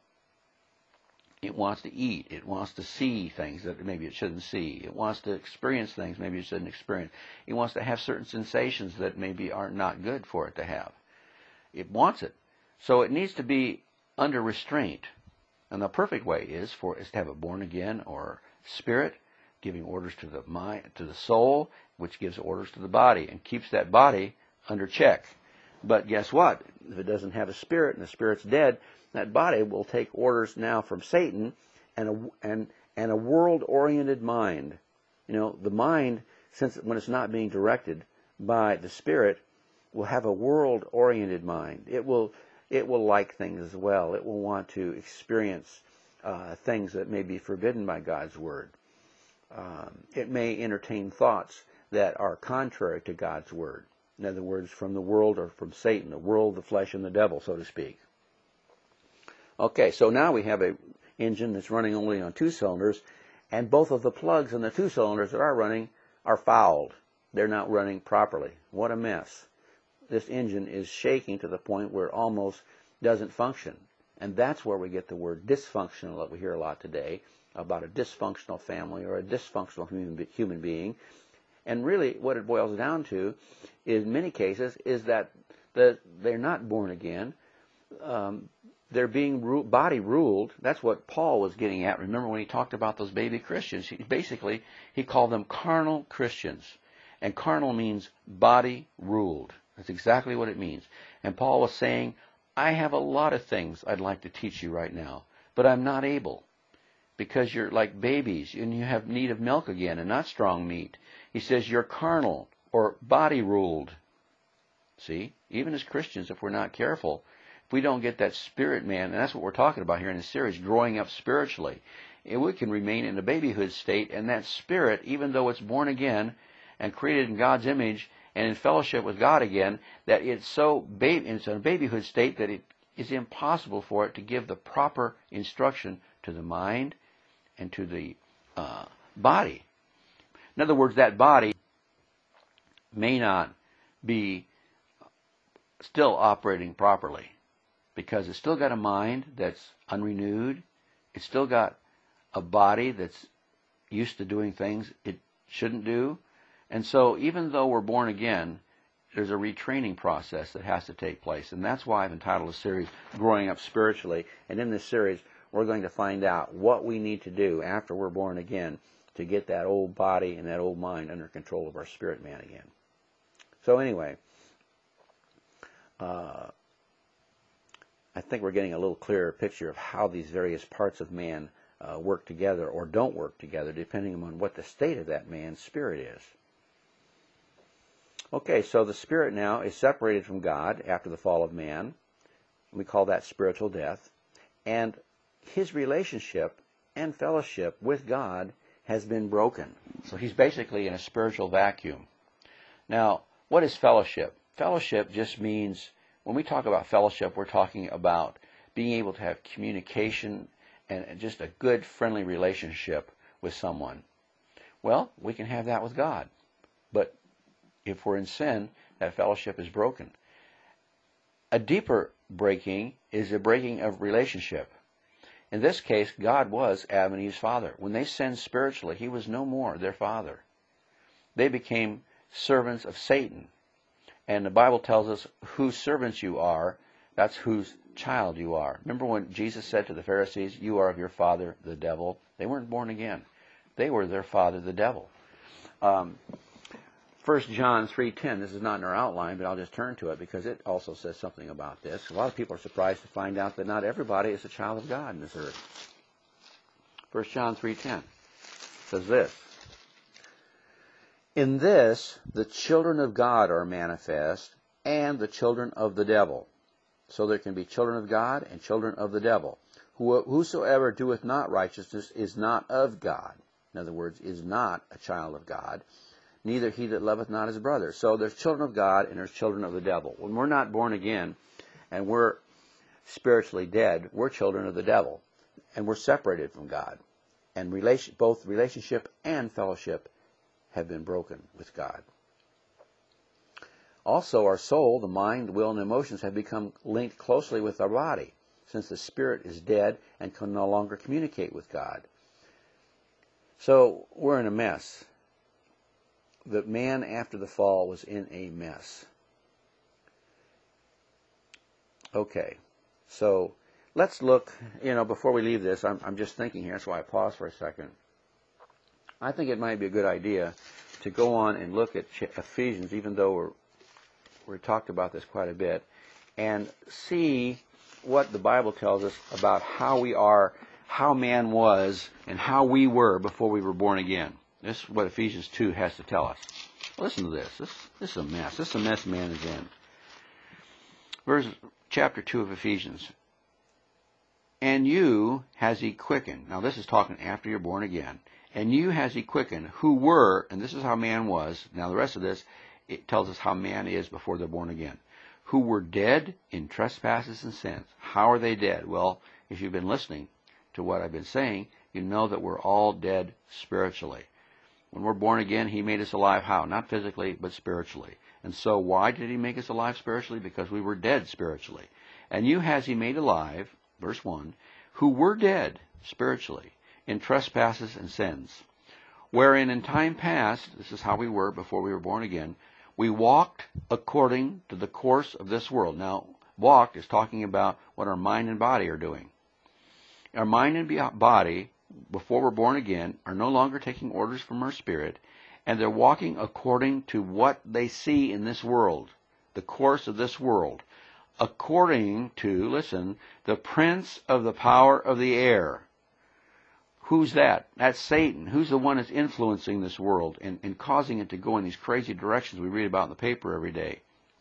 S1: It wants to eat. It wants to see things that maybe it shouldn't see. It wants to experience things maybe it shouldn't experience. It wants to have certain sensations that maybe are not good for it to have. It wants it. So it needs to be under restraint. And the perfect way is for is to have a born again or spirit giving orders to the mind, to the soul, which gives orders to the body and keeps that body under check. But guess what? If it doesn't have a spirit and the spirit's dead, that body will take orders now from Satan and a, and, and a world-oriented mind. You know, the mind, since when it's not being directed by the spirit, will have a world-oriented mind. It will it will like things as well. It will want to experience uh, things that may be forbidden by God's word. Um, it may entertain thoughts that are contrary to God's word. In other words, from the world or from Satan, the world, the flesh, and the devil, so to speak. Okay, so now we have an engine that's running only on two cylinders, and both of the plugs in the two cylinders that are running are fouled. They're not running properly. What a mess. This engine is shaking to the point where it almost doesn't function. And that's where we get the word dysfunctional that we hear a lot today, about a dysfunctional family or a dysfunctional human, human being. And really what it boils down to, in many cases, is that the, they're not born again. Um, they're being ru- body ruled. That's what Paul was getting at. Remember when he talked about those baby Christians, he, basically he called them carnal Christians. And carnal means body ruled. That's exactly what it means. And Paul was saying, I have a lot of things I'd like to teach you right now, but I'm not able, because you're like babies and you have need of milk again and not strong meat. He says you're carnal or body ruled. See, even as Christians, if we're not careful, if we don't get that spirit man, and that's what we're talking about here in this series, growing up spiritually, we can remain in a babyhood state, and that spirit, even though it's born again and created in God's image and in fellowship with God again, that it's so baby, it's in a babyhood state that it is impossible for it to give the proper instruction to the mind and to the uh, body. In other words, that body may not be still operating properly because it's still got a mind that's unrenewed. It's still got a body that's used to doing things it shouldn't do. And so even though we're born again, there's a retraining process that has to take place. And that's why I've entitled the series, Growing Up Spiritually. And in this series, we're going to find out what we need to do after we're born again to get that old body and that old mind under control of our spirit man again. So anyway, uh, I think we're getting a little clearer picture of how these various parts of man uh, work together or don't work together, depending on what the state of that man's spirit is. Okay, so the spirit now is separated from God after the fall of man. We call that spiritual death. And his relationship and fellowship with God has been broken. So he's basically in a spiritual vacuum. Now, what is fellowship? Fellowship just means, when we talk about fellowship, we're talking about being able to have communication and just a good, friendly relationship with someone. Well, we can have that with God. But if we're in sin, that fellowship is broken. A deeper breaking is a breaking of relationship. In this case, God was Adam and Eve's father. When they sinned spiritually, he was no more their father. They became servants of Satan. And the Bible tells us whose servants you are, that's whose child you are. Remember when Jesus said to the Pharisees, you are of your father, the devil? They weren't born again. They were their father, the devil. Um, First John three ten, this is not in our outline, but I'll just turn to it because it also says something about this. A lot of people are surprised to find out that not everybody is a child of God in this earth. First John three ten says this, in this the children of God are manifest, and the children of the devil. So there can be children of God and children of the devil. Whosoever doeth not righteousness is not of God. In other words, is not a child of God. Neither he that loveth not his brother. So there's children of God and there's children of the devil. When we're not born again and we're spiritually dead, we're children of the devil, and we're separated from God. And relation, both relationship and fellowship have been broken with God. Also, our soul, the mind, will, and emotions have become linked closely with our body, since the spirit is dead and can no longer communicate with God. So we're in a mess. The man after the fall was in a mess. Okay, so let's look, you know, before we leave this, I'm, I'm just thinking here, that's why I paused for a second. I think it might be a good idea to go on and look at Ephesians, even though we're, we talked about this quite a bit, and see what the Bible tells us about how we are, how man was, and how we were before we were born again. This is what Ephesians two has to tell us. Listen to this. This, this is a mess. This is a mess man is in. Verse, chapter two of Ephesians. And you has he quickened. Now this is talking after you're born again. And you has he quickened, who were, and this is how man was. Now the rest of this, it tells us how man is before they're born again. Who were dead in trespasses and sins. How are they dead? Well, if you've been listening to what I've been saying, you know that we're all dead spiritually. When we're born again, he made us alive how? Not physically, but spiritually. And so why did he make us alive spiritually? Because we were dead spiritually. And you has he made alive, verse one, who were dead spiritually in trespasses and sins, wherein in time past, this is how we were before we were born again, we walked according to the course of this world. Now, walked is talking about what our mind and body are doing. Our mind and body, before we're born again, are no longer taking orders from our spirit, and they're walking according to what they see in this world, the course of this world, according to, listen, the prince of the power of the air. Who's that? That's Satan. Who's the one that's influencing this world and, and causing it to go in these crazy directions we read about in the paper every day?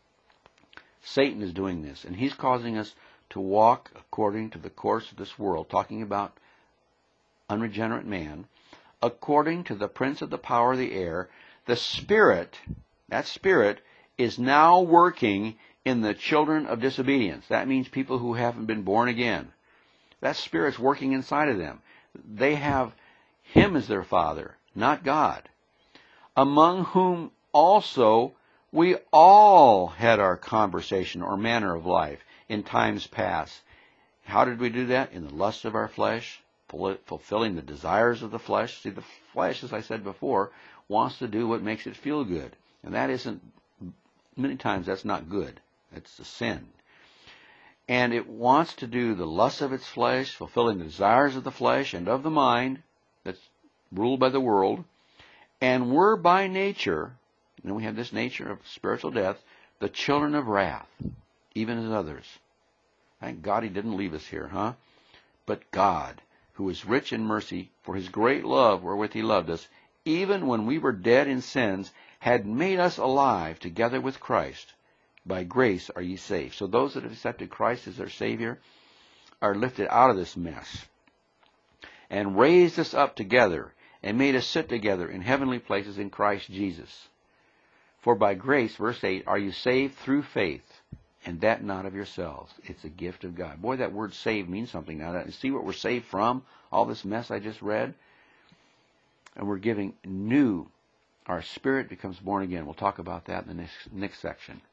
S1: Satan is doing this, and he's causing us to walk according to the course of this world, talking about unregenerate man, according to the prince of the power of the air. The spirit, that spirit, is now working in the children of disobedience. That means people who haven't been born again. That spirit's working inside of them. They have him as their father, not God, among whom also we all had our conversation or manner of life in times past. How did we do that? In the lust of our flesh, fulfilling the desires of the flesh. See, the flesh, as I said before, wants to do what makes it feel good. And that isn't, many times that's not good. It's a sin. And it wants to do the lust of its flesh, fulfilling the desires of the flesh and of the mind that's ruled by the world. And we're by nature, and we have this nature of spiritual death, the children of wrath, even as others. Thank God he didn't leave us here, huh? But God, who is rich in mercy, for his great love wherewith he loved us, even when we were dead in sins, had made us alive together with Christ. By grace are ye saved. So those that have accepted Christ as their Savior are lifted out of this mess and raised us up together and made us sit together in heavenly places in Christ Jesus. For by grace, verse eight, are you saved through faith, and that not of yourselves. It's a gift of God. Boy, that word saved means something now. And see what we're saved from? All this mess I just read? And we're giving new. Our spirit becomes born again. We'll talk about that in the next, next section.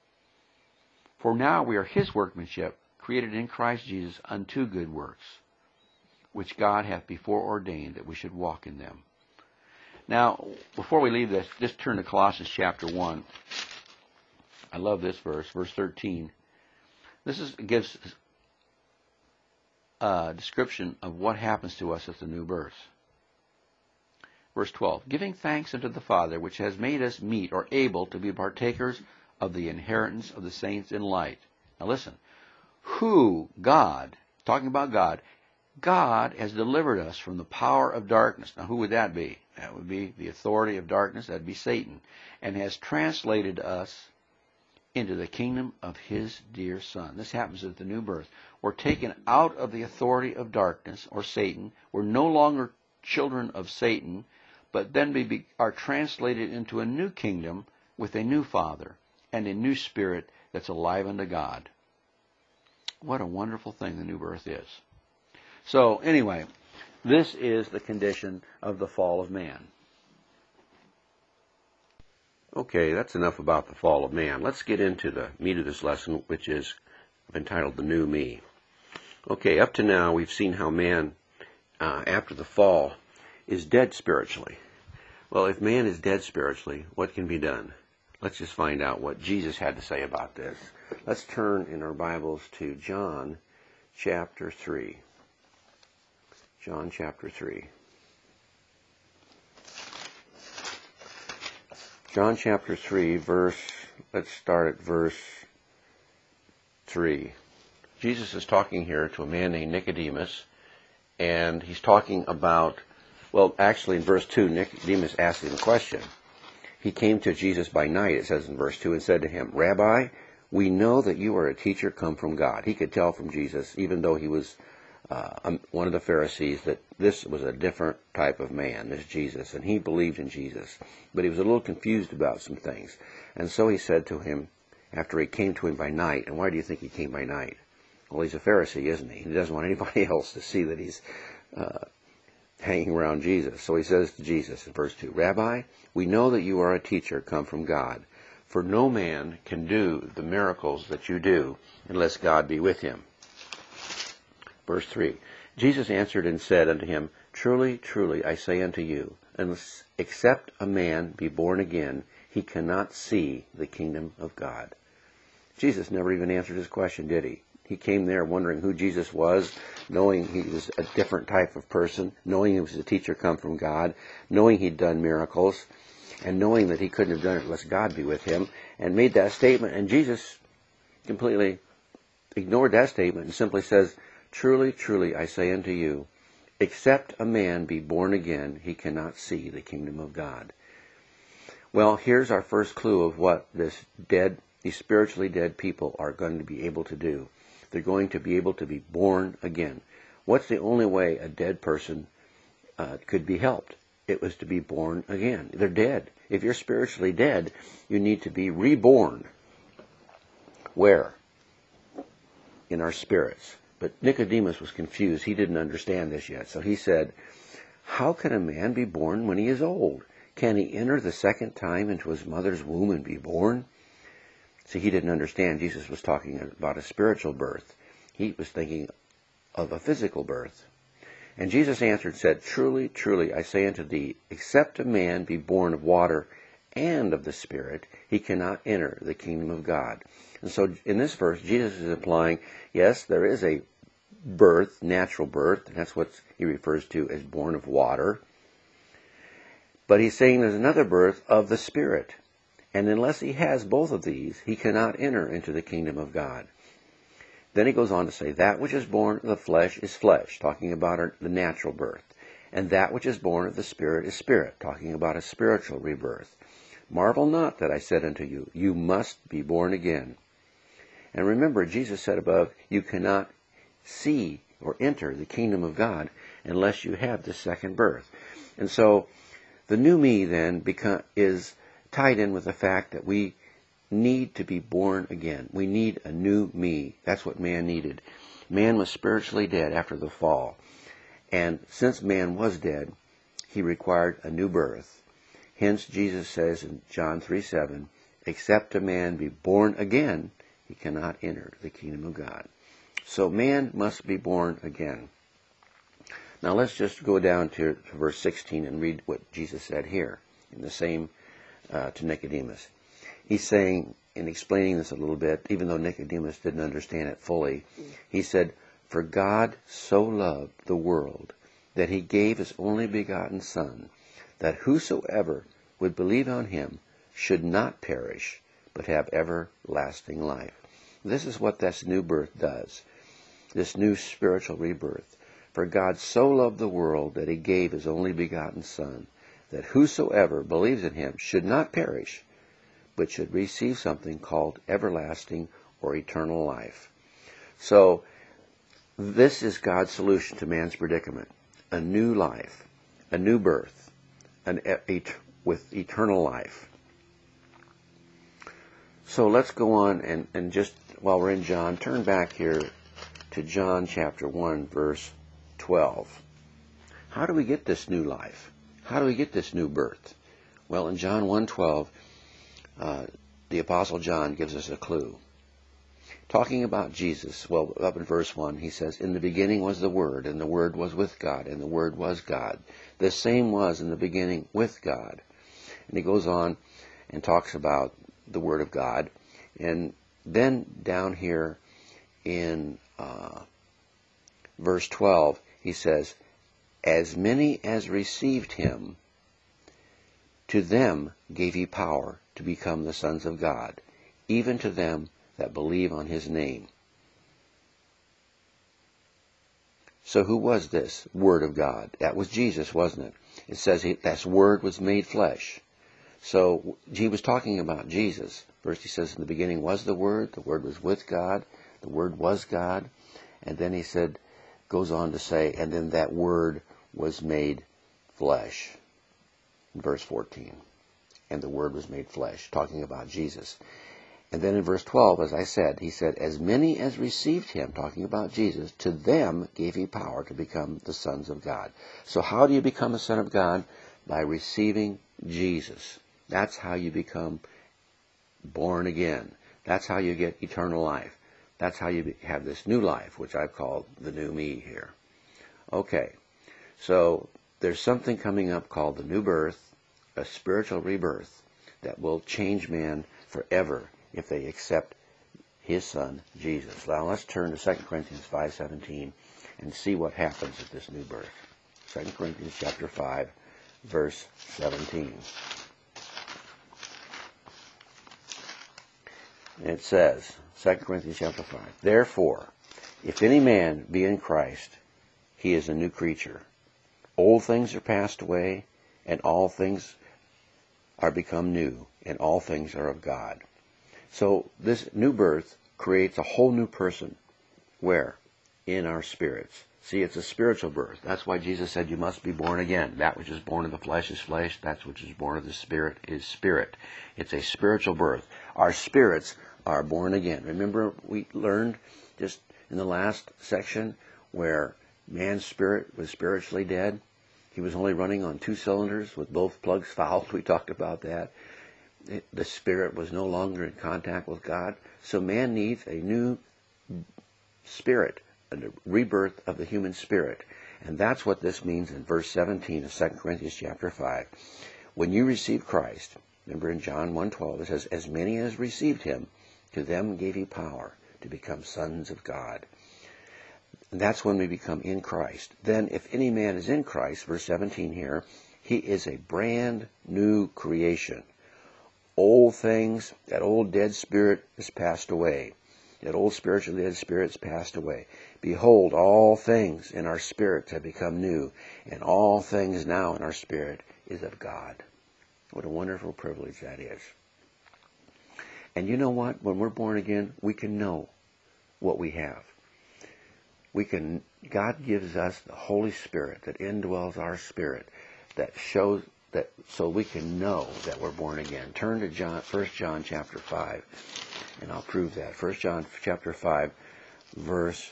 S1: For now we are his workmanship, created in Christ Jesus unto good works, which God hath before ordained that we should walk in them. Now, before we leave this, just turn to Colossians chapter one. I love this verse, verse thirteen. This is gives a description of what happens to us at the new birth. Verse twelve, giving thanks unto the Father, which has made us meet or able to be partakers of the inheritance of the saints in light. Now listen, who, God, talking about God, God has delivered us from the power of darkness. Now who would that be? That would be the authority of darkness, that would be Satan, and has translated us into the kingdom of his dear Son. This happens at the new birth. We're taken out of the authority of darkness, or Satan. We're no longer children of Satan, but then we be, are translated into a new kingdom with a new Father and a new Spirit that's alive unto God. What a wonderful thing the new birth is. So anyway, this is the condition of the fall of man. Okay, that's enough about the fall of man. Let's get into the meat of this lesson, which is entitled The New Me. Okay, up to now we've seen how man, uh, after the fall, is dead spiritually. Well, if man is dead spiritually, what can be done? Let's just find out what Jesus had to say about this. Let's turn in our Bibles to John chapter three. John chapter three. John chapter three, verse, let's start at verse three. Jesus is talking here to a man named Nicodemus, and he's talking about, well, actually in verse two, Nicodemus asked him a question. He came to Jesus by night, it says in verse two, and said to him, Rabbi, we know that you are a teacher come from God. He could tell from Jesus, even though he was uh, one of the Pharisees, that this was a different type of man, this Jesus, and he believed in Jesus. But he was a little confused about some things. And so he said to him, after he came to him by night, and why do you think he came by night? Well, he's a Pharisee, isn't he? He doesn't want anybody else to see that he's uh, hanging around Jesus. So he says to Jesus in verse two, Rabbi, we know that you are a teacher come from God, for no man can do the miracles that you do unless God be with him. Verse three, Jesus answered and said unto him, Truly, truly, I say unto you, unless except a man be born again, he cannot see the kingdom of God. Jesus never even answered his question, did he? He came there wondering who Jesus was, knowing he was a different type of person, knowing he was a teacher come from God, knowing he'd done miracles, and knowing that he couldn't have done it unless God be with him, and made that statement. And Jesus completely ignored that statement and simply says, Truly, truly, I say unto you, except a man be born again, he cannot see the kingdom of God. Well, here's our first clue of what this dead, these spiritually dead people are going to be able to do. They're going to be able to be born again. What's the only way a dead person uh, could be helped? It was to be born again. They're dead. If you're spiritually dead, you need to be reborn. Where? In our spirits. But Nicodemus was confused. He didn't understand this yet. So he said, How can a man be born when he is old? Can he enter the second time into his mother's womb and be born? See, he didn't understand Jesus was talking about a spiritual birth. He was thinking of a physical birth. And Jesus answered and said, Truly, truly, I say unto thee, except a man be born of water and of the Spirit, he cannot enter the kingdom of God. And so in this verse, Jesus is implying, yes, there is a birth, natural birth, and that's what he refers to as born of water. But he's saying there's another birth of the Spirit. And unless he has both of these, he cannot enter into the kingdom of God. Then he goes on to say, that which is born of the flesh is flesh, talking about the natural birth. And that which is born of the Spirit is spirit, talking about a spiritual rebirth. Marvel not that I said unto you, you must be born again. And remember, Jesus said above, you cannot see or enter the kingdom of God unless you have the second birth. And so the new me then become, is tied in with the fact that we need to be born again. We need a new me. That's what man needed. Man was spiritually dead after the fall. And since man was dead, he required a new birth. Hence, Jesus says in John three seven, except a man be born again, he cannot enter the kingdom of God. So man must be born again. Now let's just go down to verse sixteen and read what Jesus said here in the same uh, to Nicodemus. He's saying, in explaining this a little bit, even though Nicodemus didn't understand it fully, he said, For God so loved the world that he gave his only begotten Son, that whosoever would believe on him should not perish, but have everlasting life. This is what this new birth does, this new spiritual rebirth. For God so loved the world that he gave his only begotten Son, that whosoever believes in him should not perish, but should receive something called everlasting or eternal life. So, this is God's solution to man's predicament. A new life, a new birth, an et- with eternal life. So let's go on and, and just, while we're in John, turn back here to John chapter one, verse twelve. How do we get this new life? How do we get this new birth? Well, in John one twelve, uh, the Apostle John gives us a clue. Talking about Jesus, well, up in verse one, he says, "In the beginning was the Word, and the Word was with God, and the Word was God. The same was in the beginning with God." And he goes on and talks about the Word of God. And then down here in uh, verse twelve, he says, "As many as received him, to them gave he power to become the sons of God, even to them that believe on his name." So who was this Word of God? That was Jesus, wasn't it? It says he, that Word was made flesh. So he was talking about Jesus. First he says, in the beginning was the Word, the Word was with God, the Word was God. And then he said, goes on to say, and then that Word was made flesh. In verse fourteen. And the Word was made flesh, talking about Jesus. And then in verse twelve, as I said, he said, "As many as received him," talking about Jesus, "to them gave he power to become the sons of God." So how do you become a son of God? By receiving Jesus. That's how you become born again. That's how you get eternal life. That's how you have this new life, which I've called the new me here. Okay, so there's something coming up called the new birth, a spiritual rebirth that will change man forever if they accept his Son, Jesus. Now let's turn to Second Corinthians five seventeen and see what happens at this new birth. Second Corinthians chapter five, verse seventeen. And it says, Second Corinthians chapter five, "Therefore, if any man be in Christ, he is a new creature. Old things are passed away, and all things are become new, and all things are of God." So this new birth creates a whole new person. Where? In our spirits. See, it's a spiritual birth. That's why Jesus said you must be born again. That which is born of the flesh is flesh. That which is born of the spirit is spirit. It's a spiritual birth. Our spirits are born again. Remember we learned just in the last section where man's spirit was spiritually dead? He was only running on two cylinders with both plugs fouled. We talked about that. It, the spirit was no longer in contact with God. So man needs a new spirit, a rebirth of the human spirit. And that's what this means in verse seventeen of Second Corinthians chapter five. When you receive Christ, remember in John one twelve, it says, "As many as received him, to them gave he power to become sons of God." And that's when we become in Christ. Then if any man is in Christ, verse seventeen here, he is a brand new creation. Old things, that old dead spirit has passed away. That old spiritually dead spirit has passed away. Behold, all things in our spirits have become new, and all things now in our spirit is of God. What a wonderful privilege that is. And you know what? When we're born again, we can know what we have. We can, God gives us the Holy Spirit that indwells our spirit, that shows that, so we can know that we're born again. Turn to John, First John chapter five, and I'll prove that. First John chapter five, verse,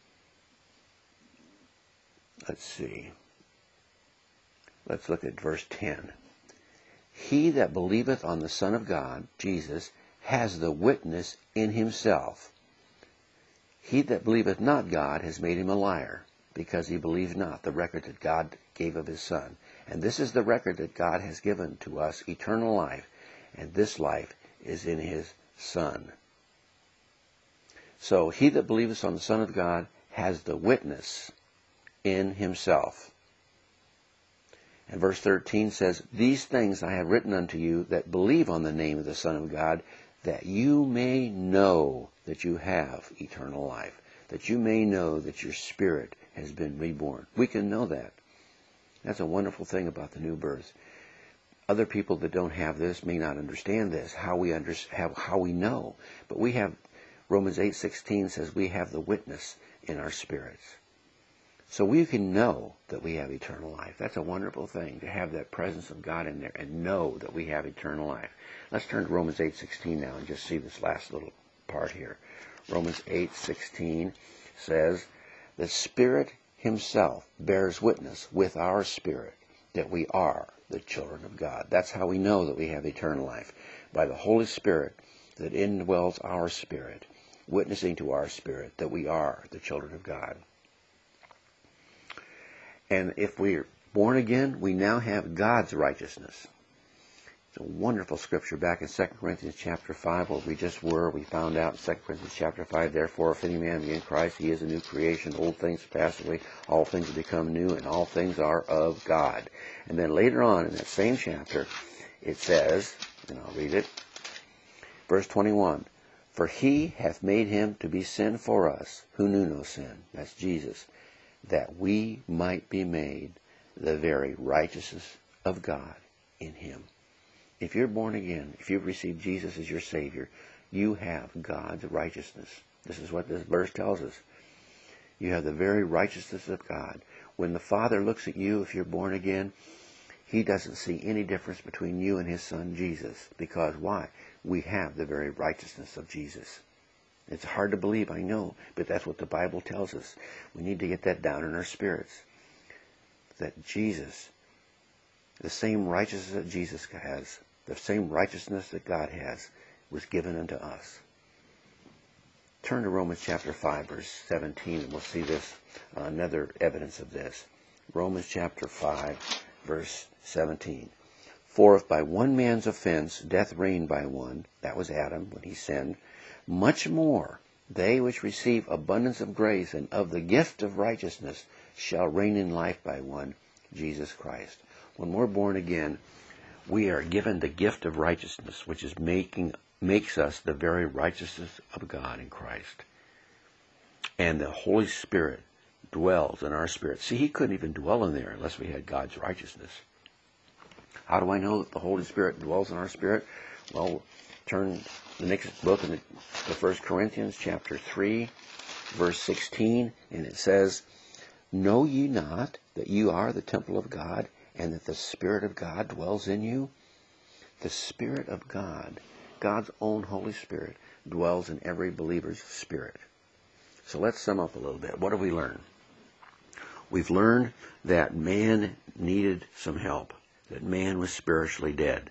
S1: let's see, let's look at verse ten. "He that believeth on the Son of God, Jesus, has the witness in himself. He that believeth not God has made him a liar, because he believed not the record that God gave of his Son. And this is the record that God has given to us, eternal life, and this life is in his Son." So he that believeth on the Son of God has the witness in himself. And verse thirteen says, "These things I have written unto you that believe on the name of the Son of God, that you may know that you have eternal life." That you may know that your spirit has been reborn. We can know that. That's a wonderful thing about the new birth. Other people that don't have this may not understand this, how we under, how, how we know. But we have, Romans eight sixteen says we have the witness in our spirits. So we can know that we have eternal life. That's a wonderful thing, to have that presence of God in there and know that we have eternal life. Let's turn to Romans eight sixteen now and just see this last little part here. Romans eight sixteen says, the Spirit himself bears witness with our spirit that we are the children of God. That's how we know that we have eternal life. By the Holy Spirit that indwells our spirit, witnessing to our spirit that we are the children of God. And if we're born again, we now have God's righteousness. It's a wonderful scripture back in Second Corinthians chapter five, where we just were. We found out in Second Corinthians chapter five, therefore, if any man be in Christ, he is a new creation. Old things pass away, all things have become new, and all things are of God. And then later on in that same chapter, it says, and I'll read it, verse twenty-one, for he hath made him to be sin for us, who knew no sin, that's Jesus, that we might be made the very righteousness of God in him. If you're born again, if you've received Jesus as your Savior, you have God's righteousness. This is what this verse tells us. You have the very righteousness of God. When the Father looks at you, if you're born again, he doesn't see any difference between you and his Son, Jesus. Because why? We have the very righteousness of Jesus. It's hard to believe, I know, but that's what the Bible tells us. We need to get that down in our spirits. That Jesus, the same righteousness that Jesus has, the same righteousness that God has, was given unto us. Turn to Romans chapter five, verse seventeen, and we'll see this, uh, another evidence of this. Romans chapter five, verse seventeen. For if by one man's offense death reigned by one, that was Adam when he sinned, much more they which receive abundance of grace and of the gift of righteousness shall reign in life by one, Jesus Christ. When we're born again, we are given the gift of righteousness, which is making makes us the very righteousness of God in Christ. And the Holy Spirit dwells in our spirit. See, he couldn't even dwell in there unless we had God's righteousness. How do I know that the Holy Spirit dwells in our spirit? Well, turn the next book in the, the First Corinthians chapter three, verse sixteen, and it says, know ye not that you are the temple of God, and that the Spirit of God dwells in you? The Spirit of God, God's own Holy Spirit, dwells in every believer's spirit. So let's sum up a little bit. What have we learned? We've learned that man needed some help, that man was spiritually dead.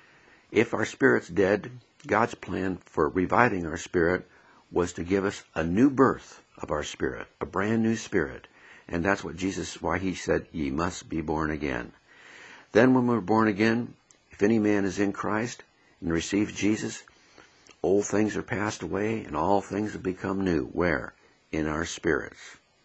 S1: If our spirit's dead, God's plan for reviving our spirit was to give us a new birth of our spirit, a brand new spirit. And that's what Jesus, why he said, ye must be born again. Then when we're born again, if any man is in Christ and receives Jesus, old things are passed away and all things have become new. Where? In our spirits.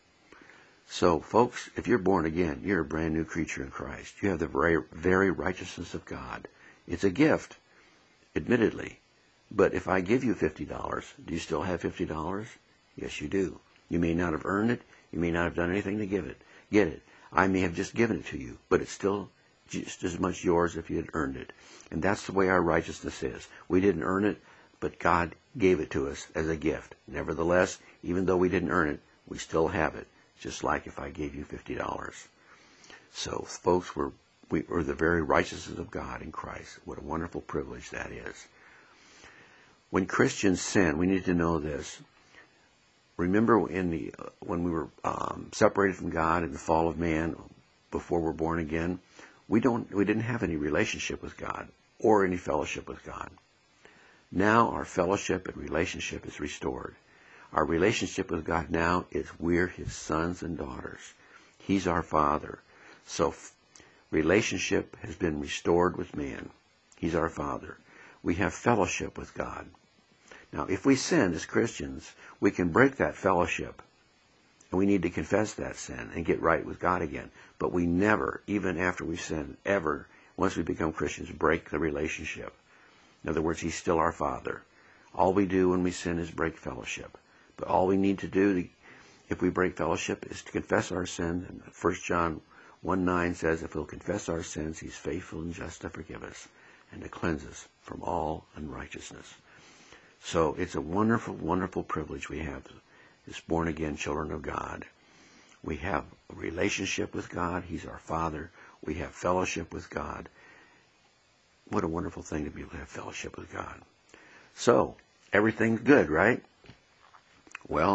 S1: So, folks, if you're born again, you're a brand new creature in Christ. You have the very, very righteousness of God. It's a gift, admittedly. But if I give you fifty dollars, do you still have fifty dollars? Yes, you do. You may not have earned it. You may not have done anything to give it. Get it. I may have just given it to you, but it's still just as much yours if you had earned it. And that's the way our righteousness is. We didn't earn it, but God gave it to us as a gift. Nevertheless, even though we didn't earn it, we still have it, just like if I gave you fifty dollars. So, folks, we're, we, we're the very righteousness of God in Christ. What a wonderful privilege that is. When Christians sin, we need to know this. Remember in the uh, when we were um, separated from God in the fall of man, before we're born again, we don't we didn't have any relationship with God or any fellowship with God. Now our fellowship and relationship is restored. Our relationship with God now is we're his sons and daughters. He's our Father. So f- relationship has been restored with man. He's our Father. We have fellowship with God. Now, if we sin as Christians, we can break that fellowship. And we need to confess that sin and get right with God again. But we never, even after we sin, ever, once we become Christians, break the relationship. In other words, he's still our Father. All we do when we sin is break fellowship. But all we need to do, to, if we break fellowship, is to confess our sin. And First John one nine says, if we'll confess our sins, he's faithful and just to forgive us and to cleanse us from all unrighteousness. So it's a wonderful, wonderful privilege we have as born-again children of God. We have a relationship with God. He's our Father. We have fellowship with God. What a wonderful thing to be able to have fellowship with God. So, everything's good, right? Well,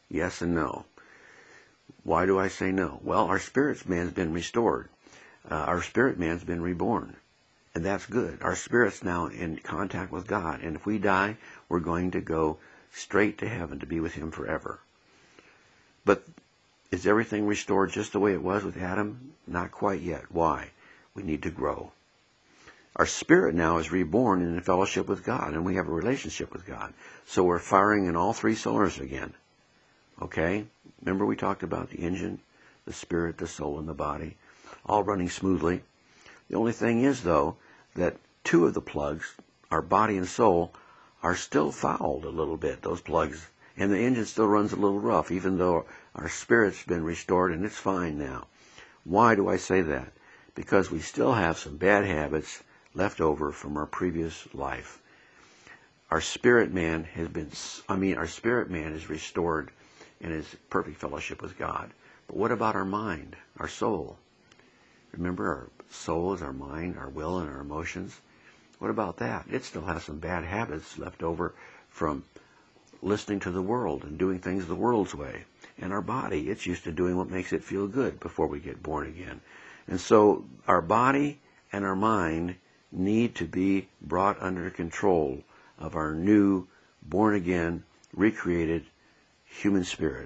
S1: Yes and no. Why do I say no? Well, our spirit man's been restored. Uh, our spirit man's been reborn. And that's good. Our spirit's now in contact with God. And if we die, we're going to go straight to heaven to be with Him forever. But is everything restored just the way it was with Adam? Not quite yet. Why? We need to grow. Our spirit now is reborn and in fellowship with God, and we have a relationship with God. So we're firing in all three cylinders again. Okay? Remember we talked about the engine, the spirit, the soul, and the body, all running smoothly. The only thing is, though, that two of the plugs, our body and soul, are still fouled a little bit, those plugs. And the engine still runs a little rough, even though our spirit's been restored and it's fine now. Why do I say that? Because we still have some bad habits left over from our previous life. Our spirit man has been, I mean, our spirit man is restored in his perfect fellowship with God. But what about our mind, our soul? Remember, our soul is our mind, our will, and our emotions. What about that? It still has some bad habits left over from listening to the world and doing things the world's way. And our body, it's used to doing what makes it feel good before we get born again. And so our body and our mind need to be brought under control of our new, born-again, recreated human spirit.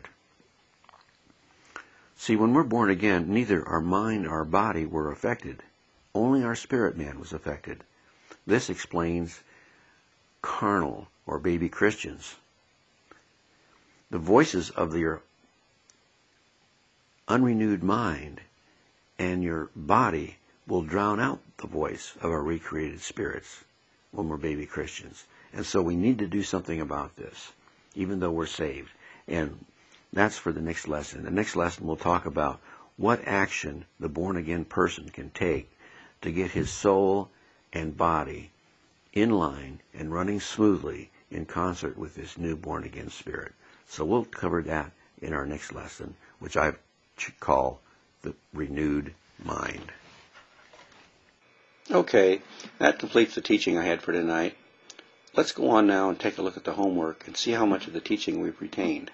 S1: See, when we're born again, neither our mind nor our body were affected. Only our spirit man was affected. This explains carnal or baby Christians. The voices of your unrenewed mind and your body will drown out the voice of our recreated spirits when we're baby Christians. And so we need to do something about this, even though we're saved. And that's for the next lesson. The next lesson we'll talk about what action the born-again person can take to get his soul and body in line and running smoothly in concert with this new born-again spirit. So we'll cover that in our next lesson, which I call the renewed mind. Okay, that completes the teaching I had for tonight. Let's go on now and take a look at the homework and see how much of the teaching we've retained.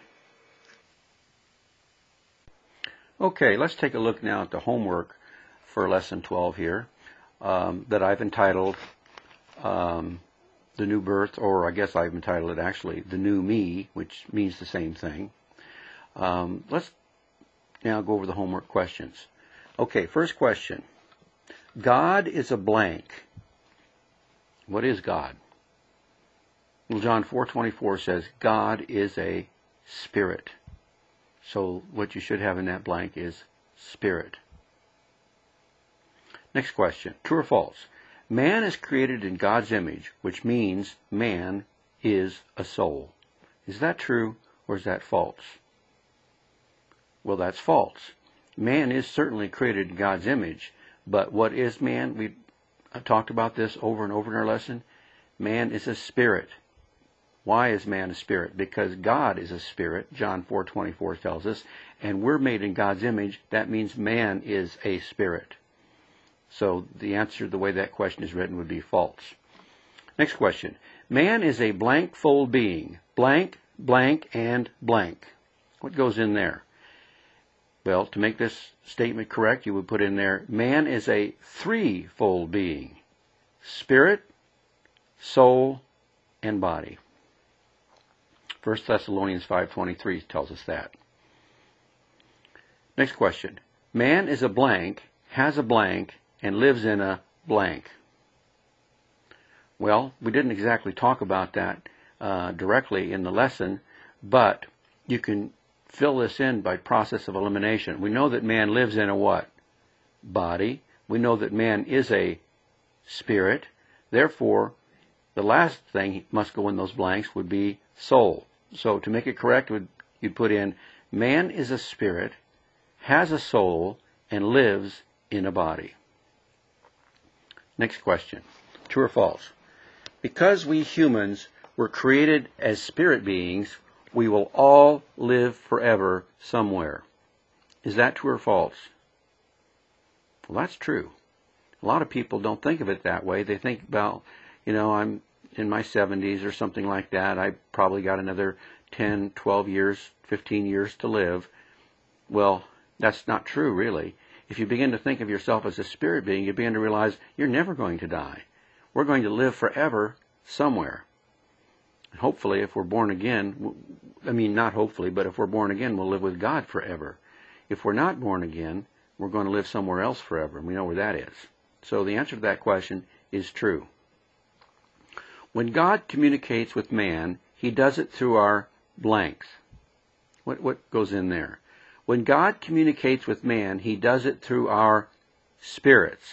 S1: Okay, let's take a look now at the homework for Lesson twelve here um, that I've entitled um, The New Birth, or I guess I've entitled it actually The New Me, which means the same thing. Um, let's now go over the homework questions. Okay, first question. God is a blank. What is God? Well, John four twenty-four says God is a spirit. So what you should have in that blank is spirit. Next question. True or false? Man is created in God's image, which means man is a soul. Is that true or is that false? Well, that's false. Man is certainly created in God's image, but what is man? We talked about this over and over in our lesson. Man is a spirit. Why is man a spirit? Because God is a spirit, John four twenty-four tells us, and we're made in God's image. That means man is a spirit. So the answer, the way that question is written, would be false. Next question. Man is a blank fold being. Blank, blank, and blank. What goes in there? Well, to make this statement correct, you would put in there, man is a threefold being. Spirit, soul, and body. First Thessalonians five twenty-three tells us that. Next question. Man is a blank, has a blank, and lives in a blank. Well, we didn't exactly talk about that uh, directly in the lesson, but you can fill this in by process of elimination. We know that man lives in a what? Body. We know that man is a spirit. Therefore, the last thing must go in those blanks would be soul. So to make it correct, you'd put in man is a spirit, has a soul, and lives in a body. Next question. True or false? Because we humans were created as spirit beings, we will all live forever somewhere. Is that true or false? Well, that's true. A lot of people don't think of it that way. They think about, you know, I'm in my seventies or something like that. I probably got another ten, twelve years, fifteen years to live. Well, that's not true, really. If you begin to think of yourself as a spirit being, you begin to realize you're never going to die. We're going to live forever somewhere. Hopefully, if we're born again, I mean, not hopefully, but if we're born again, we'll live with God forever. If we're not born again, we're going to live somewhere else forever, and we know where that is. So the answer to that question is true. When God communicates with man, he does it through our blanks. What, what goes in there? When God communicates with man, he does it through our spirits.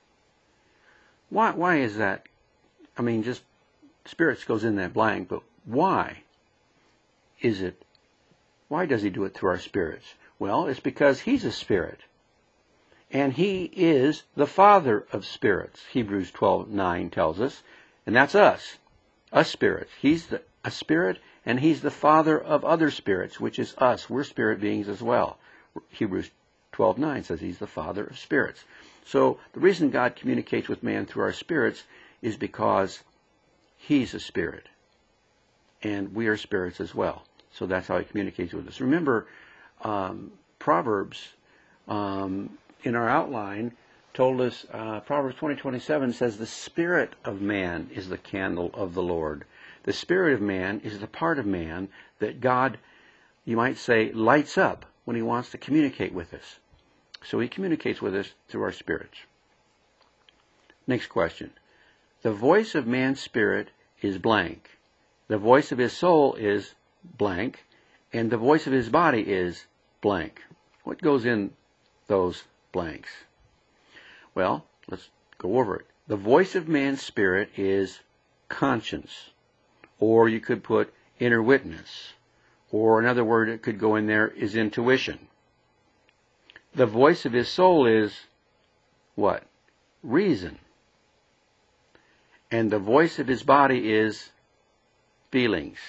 S1: Why, why is that? I mean, just spirits goes in that blank, but why is it? Why does he do it through our spirits? Well, it's because he's a spirit. And he is the Father of spirits, Hebrews twelve nine tells us. And that's us, us spirits. He's the, a spirit, and he's the Father of other spirits, which is us. We're spirit beings as well. Hebrews twelve nine says he's the Father of spirits. So the reason God communicates with man through our spirits is because he's a spirit. And we are spirits as well. So that's how he communicates with us. Remember, um, Proverbs, um, in our outline, told us, uh, Proverbs twenty twenty-seven says, the spirit of man is the candle of the Lord. The spirit of man is the part of man that God, you might say, lights up when he wants to communicate with us. So he communicates with us through our spirits. Next question. The voice of man's spirit is blank. The voice of his soul is blank. And the voice of his body is blank. What goes in those blanks? Well, let's go over it. The voice of man's spirit is conscience. Or you could put inner witness. Or another word that could go in there is intuition. The voice of his soul is what? Reason. And the voice of his body is feelings.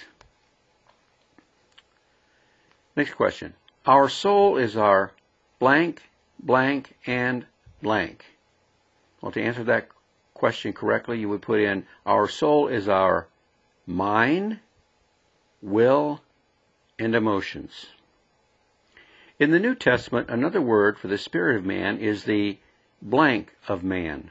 S1: Next question. Our soul is our blank, blank, and blank. Well, to answer that question correctly, you would put in, our soul is our mind, will, and emotions. In the New Testament, another word for the spirit of man is the blank of man.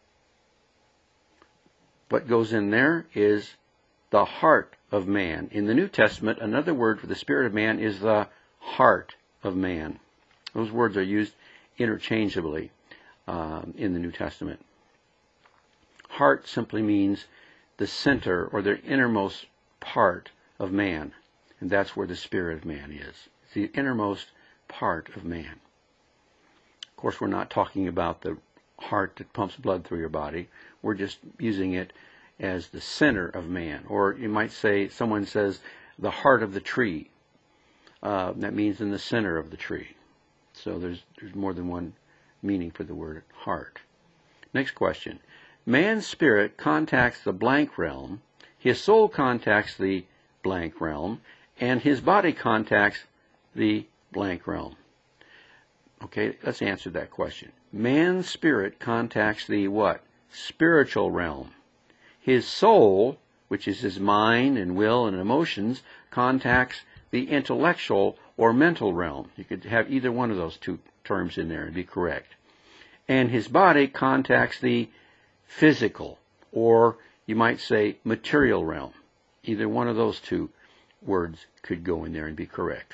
S1: What goes in there is the heart of man. In the New Testament, another word for the spirit of man is the heart of man. Those words are used interchangeably um, in the New Testament. Heart simply means the center or the innermost part of man. And that's where the spirit of man is. It's the innermost part of man. Of course, we're not talking about the heart that pumps blood through your body. We're just using it as the center of man. Or you might say, someone says, the heart of the tree. Uh, that means in the center of the tree. So there's, there's more than one meaning for the word heart. Next question. Man's spirit contacts the blank realm, his soul contacts the blank realm, and his body contacts the blank realm. Okay, let's answer that question. Man's spirit contacts the what? Spiritual realm. His soul, which is his mind and will and emotions, contacts the intellectual or mental realm. You could have either one of those two terms in there and be correct. And his body contacts the physical, or you might say material realm. Either one of those two words could go in there and be correct.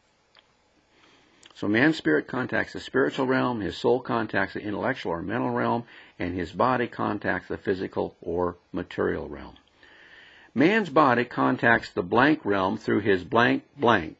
S1: So man's spirit contacts the spiritual realm, his soul contacts the intellectual or mental realm, and his body contacts the physical or material realm. Man's body contacts the blank realm through his blank blank.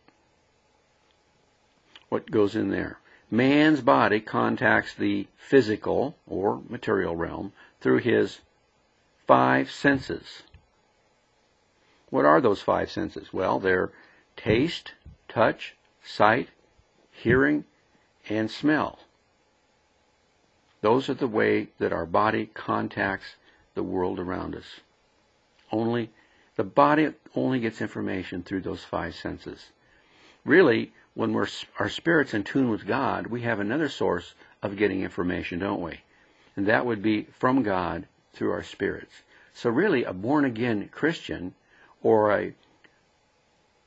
S1: What goes in there? Man's body contacts the physical or material realm through his five senses. What are those five senses? Well, they're taste, touch, sight, hearing, and smell. Those are the way that our body contacts the world around us. Only the body only gets information through those five senses. Really, when we're our spirit's in tune with God, we have another source of getting information, don't we? And that would be from God through our spirits. So really, a born-again Christian or a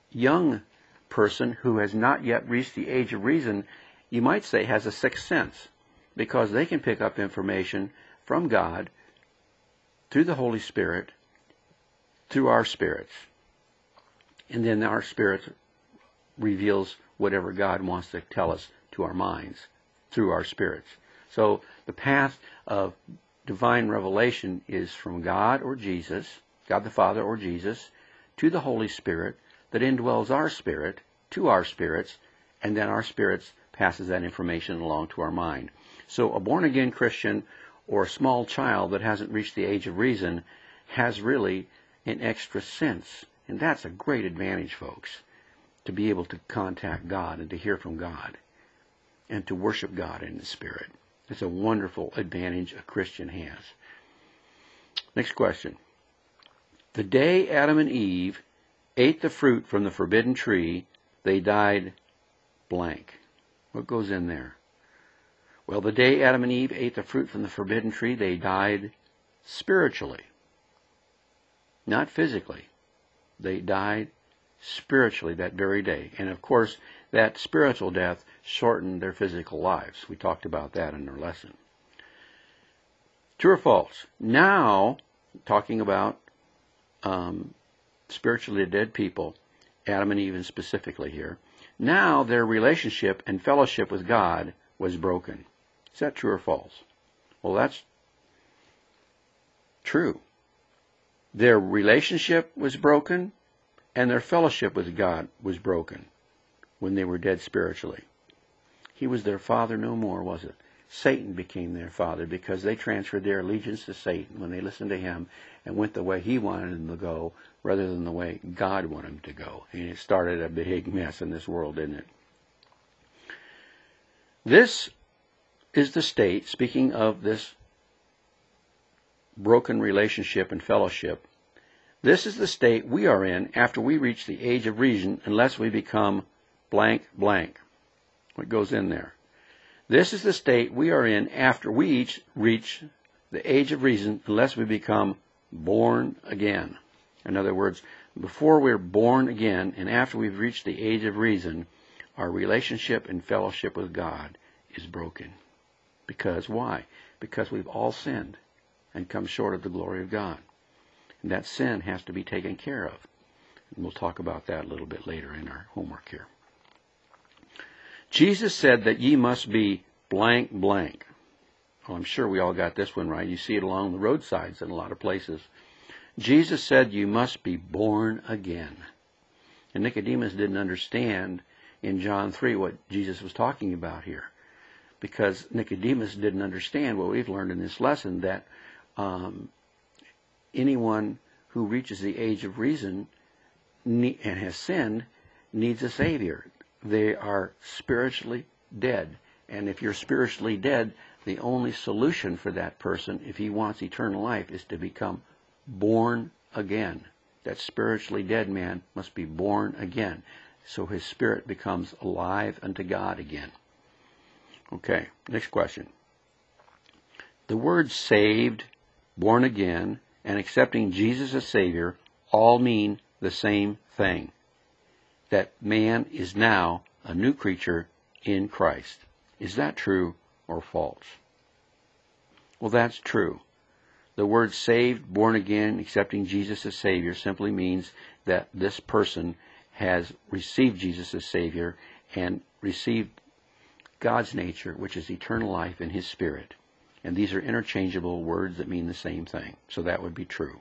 S1: young person who has not yet reached the age of reason, you might say, has a sixth sense, because they can pick up information from God through the Holy Spirit, through our spirits. And then our spirit reveals whatever God wants to tell us to our minds through our spirits. So the path of divine revelation is from God or Jesus, God the Father or Jesus, to the Holy Spirit that indwells our spirit, to our spirits, and then our spirits passes that information along to our mind. So a born-again Christian or a small child that hasn't reached the age of reason has really an extra sense. And that's a great advantage, folks, to be able to contact God and to hear from God and to worship God in the Spirit. It's a wonderful advantage a Christian has. Next question. The day Adam and Eve ate the fruit from the forbidden tree, they died blank. What goes in there? Well, the day Adam and Eve ate the fruit from the forbidden tree, they died spiritually. Not physically. They died spiritually that very day. And of course, that spiritual death shortened their physical lives. We talked about that in our lesson. True or false? Now, talking about um, spiritually dead people, Adam and Eve specifically here, now their relationship and fellowship with God was broken. Is that true or false? Well, that's true. Their relationship was broken, and their fellowship with God was broken when they were dead spiritually. He was their father no more, was it? Satan became their father because they transferred their allegiance to Satan when they listened to him and went the way he wanted them to go rather than the way God wanted them to go. And it started a big mess in this world, didn't it? This is the state, speaking of this broken relationship and fellowship, this is the state we are in after we reach the age of reason, unless we become blank blank. What goes in there? This is the state we are in after we each reach the age of reason, unless we become born again. In other words, before we're born again and after we've reached the age of reason, our relationship and fellowship with God is broken. Because why? Because we've all sinned and come short of the glory of God. And that sin has to be taken care of. And we'll talk about that a little bit later in our homework here. Jesus said that ye must be blank blank. Oh, I'm sure we all got this one right. You see it along the roadsides in a lot of places. Jesus said you must be born again. And Nicodemus didn't understand in John three what Jesus was talking about here. Because Nicodemus didn't understand what we've learned in this lesson, that um, anyone who reaches the age of reason and has sinned needs a Savior. They are spiritually dead. And if you're spiritually dead, the only solution for that person, if he wants eternal life, is to become born again. That spiritually dead man must be born again, so his spirit becomes alive unto God again. Okay, next question. The words saved, born again, and accepting Jesus as Savior all mean the same thing. That man is now a new creature in Christ. Is that true or false? Well, that's true. The word saved, born again, accepting Jesus as Savior simply means that this person has received Jesus as Savior and received God's nature, which is eternal life in His Spirit. And these are interchangeable words that mean the same thing. So that would be true.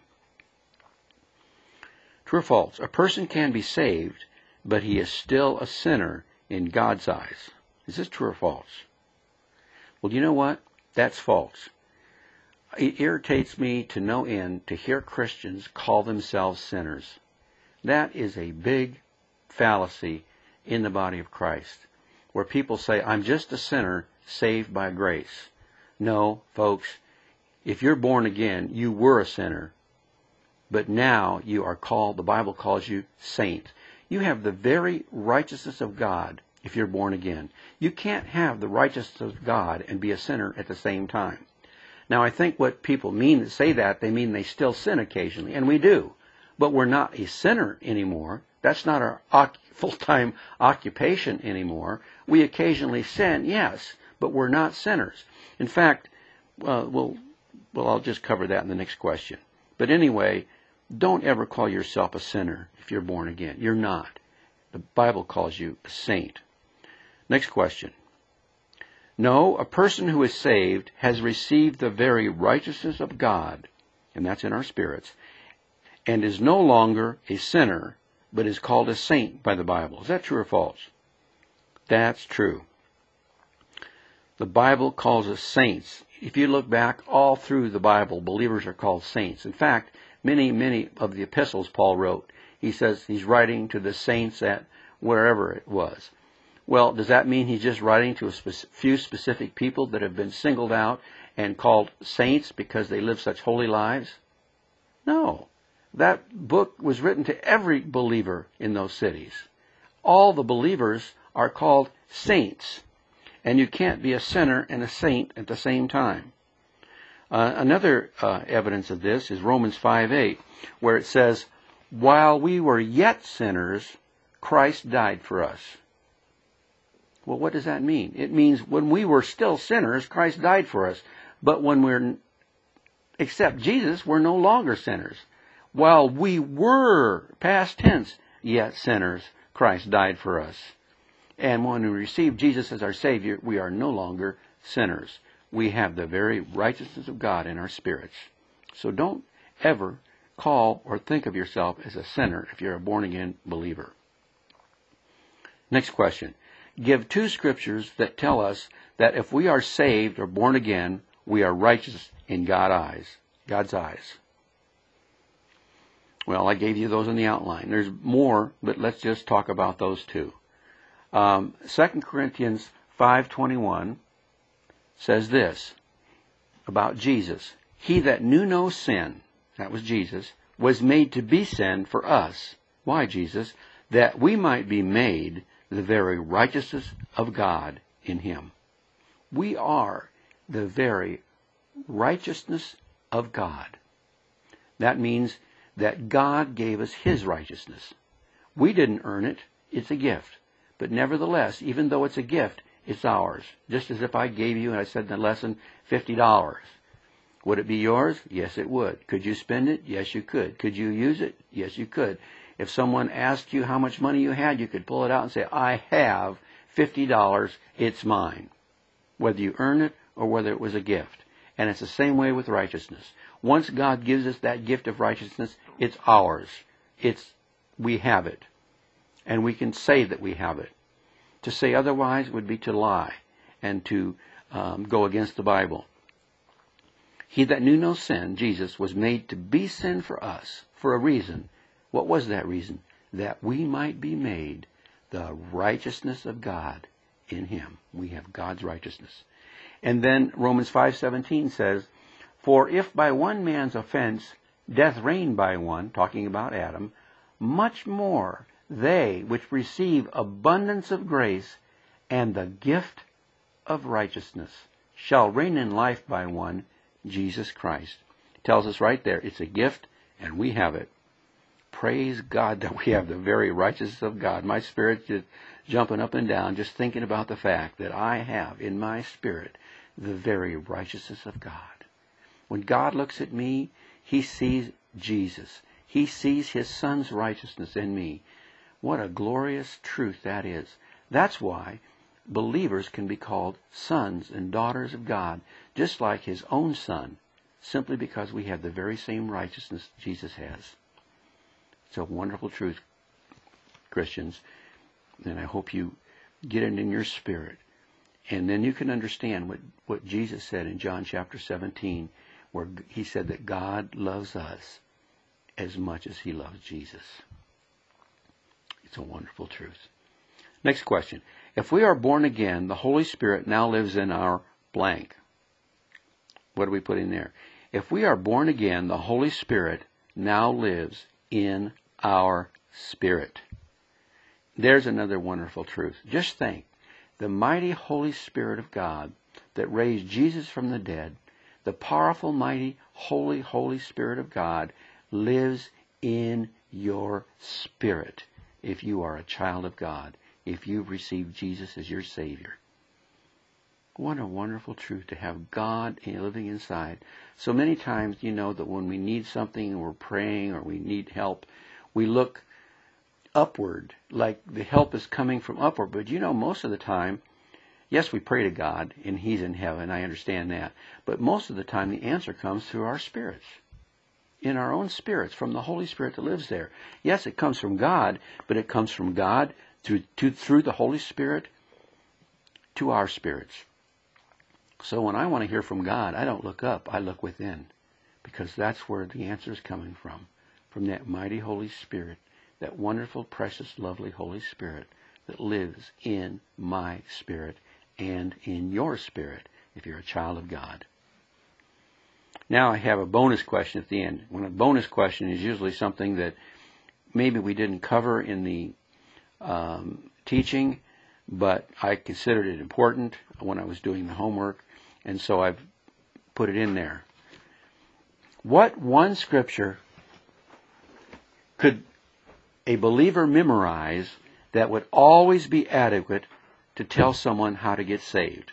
S1: True or false? A person can be saved, but he is still a sinner in God's eyes. Is this true or false? Well, you know what? That's false. It irritates me to no end to hear Christians call themselves sinners. That is a big fallacy in the body of Christ, where people say, I'm just a sinner saved by grace. No, folks, if you're born again, you were a sinner, but now you are called, the Bible calls you saint. You have the very righteousness of God if you're born again. You can't have the righteousness of God and be a sinner at the same time. Now, I think what people mean to say that, they mean they still sin occasionally, and we do. but we're not a sinner anymore. That's not our oc- full-time occupation anymore. We occasionally sin, yes, but we're not sinners. In fact, uh, we'll, well, I'll just cover that in the next question. But anyway, don't ever call yourself a sinner if you're born again. You're not. The Bible calls you a saint. Next question. No, a person who is saved has received the very righteousness of God, and that's in our spirits, and is no longer a sinner, but is called a saint by the Bible. Is that true or false? That's true. The Bible calls us saints. If you look back all through the Bible, believers are called saints. In fact, many, many of the epistles Paul wrote, he says he's writing to the saints at wherever it was. Well, does that mean he's just writing to a spe- few specific people that have been singled out and called saints because they live such holy lives? No. That book was written to every believer in those cities. All the believers are called saints. And you can't be a sinner and a saint at the same time. Uh, another uh, evidence of this is Romans five eight, where it says, while we were yet sinners, Christ died for us. Well, what does that mean? It means when we were still sinners, Christ died for us. But when we're accept Jesus, we're no longer sinners. While we were, past tense, yet sinners, Christ died for us. And when we receive Jesus as our Savior, we are no longer sinners. We have the very righteousness of God in our spirits. So don't ever call or think of yourself as a sinner if you're a born-again believer. Next question. Give two scriptures that tell us that if we are saved or born again, we are righteous in God's eyes. God's eyes. Well, I gave you those in the outline. There's more, but let's just talk about those two. Um, Second Corinthians five twenty-one says this about Jesus. He that knew no sin, that was Jesus, was made to be sin for us. Why, Jesus? That we might be made the very righteousness of God in him. We are the very righteousness of God. That means that God gave us his righteousness. We didn't earn it. It's a gift. But nevertheless, even though it's a gift, it's ours. Just as if I gave you, and I said in the lesson, fifty dollars. Would it be yours? Yes, it would. Could you spend it? Yes, you could. Could you use it? Yes, you could. If someone asked you how much money you had, you could pull it out and say, I have fifty dollars. It's mine. Whether you earn it or whether it was a gift. And it's the same way with righteousness. Once God gives us that gift of righteousness, it's ours. It's, we have it. And we can say that we have it. To say otherwise would be to lie and to um, go against the Bible. He that knew no sin, Jesus, was made to be sin for us, for a reason. What was that reason? That we might be made the righteousness of God in him. We have God's righteousness. And then Romans five seventeen says, for if by one man's offense death reigned by one, talking about Adam, much more they which receive abundance of grace and the gift of righteousness shall reign in life by one, Jesus Christ. It tells us right there, it's a gift and we have it. Praise God that we have the very righteousness of God. My spirit's just jumping up and down just thinking about the fact that I have in my spirit the very righteousness of God. When God looks at me, he sees Jesus. He sees his Son's righteousness in me. What a glorious truth that is. That's why believers can be called sons and daughters of God, just like his own Son, simply because we have the very same righteousness Jesus has. It's a wonderful truth, Christians, and I hope you get it in your spirit. And then you can understand what, what Jesus said in John chapter seventeen, where he said that God loves us as much as he loves Jesus. It's a wonderful truth. Next question. If we are born again, the Holy Spirit now lives in our blank. What do we put in there? If we are born again, the Holy Spirit now lives in our spirit. There's another wonderful truth. Just think, the mighty Holy Spirit of God that raised Jesus from the dead, the powerful, mighty, holy, Holy Spirit of God lives in your spirit if you are a child of God, if you've received Jesus as your Savior. What a wonderful truth to have God living inside. So many times, you know, that when we need something and we're praying or we need help, we look upward, like the help is coming from upward. But you know, most of the time, yes, we pray to God and He's in heaven, I understand that. But most of the time the answer comes through our spirits, in our own spirits, from the Holy Spirit that lives there. Yes, it comes from God, but it comes from God through, to, through the Holy Spirit to our spirits. So when I want to hear from God, I don't look up, I look within, because that's where the answer is coming from, from that mighty Holy Spirit, that wonderful, precious, lovely Holy Spirit that lives in my spirit and in your spirit if you're a child of God. Now I have a bonus question at the end. When a bonus question is usually something that maybe we didn't cover in the um, teaching, but I considered it important when I was doing the homework, and so I've put it in there. What one scripture could a believer memorize that would always be adequate to tell someone how to get saved?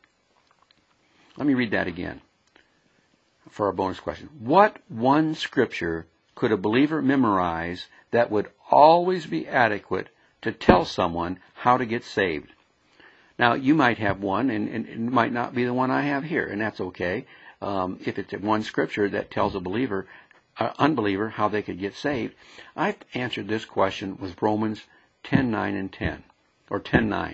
S1: Let me read that again for our bonus question. What one scripture could a believer memorize that would always be adequate to tell someone how to get saved? Now, you might have one, and, and it might not be the one I have here, and that's okay. Um, if it's one scripture that tells a believer, uh, unbeliever, how they could get saved, I've answered this question with Romans ten nine and ten, or ten nine.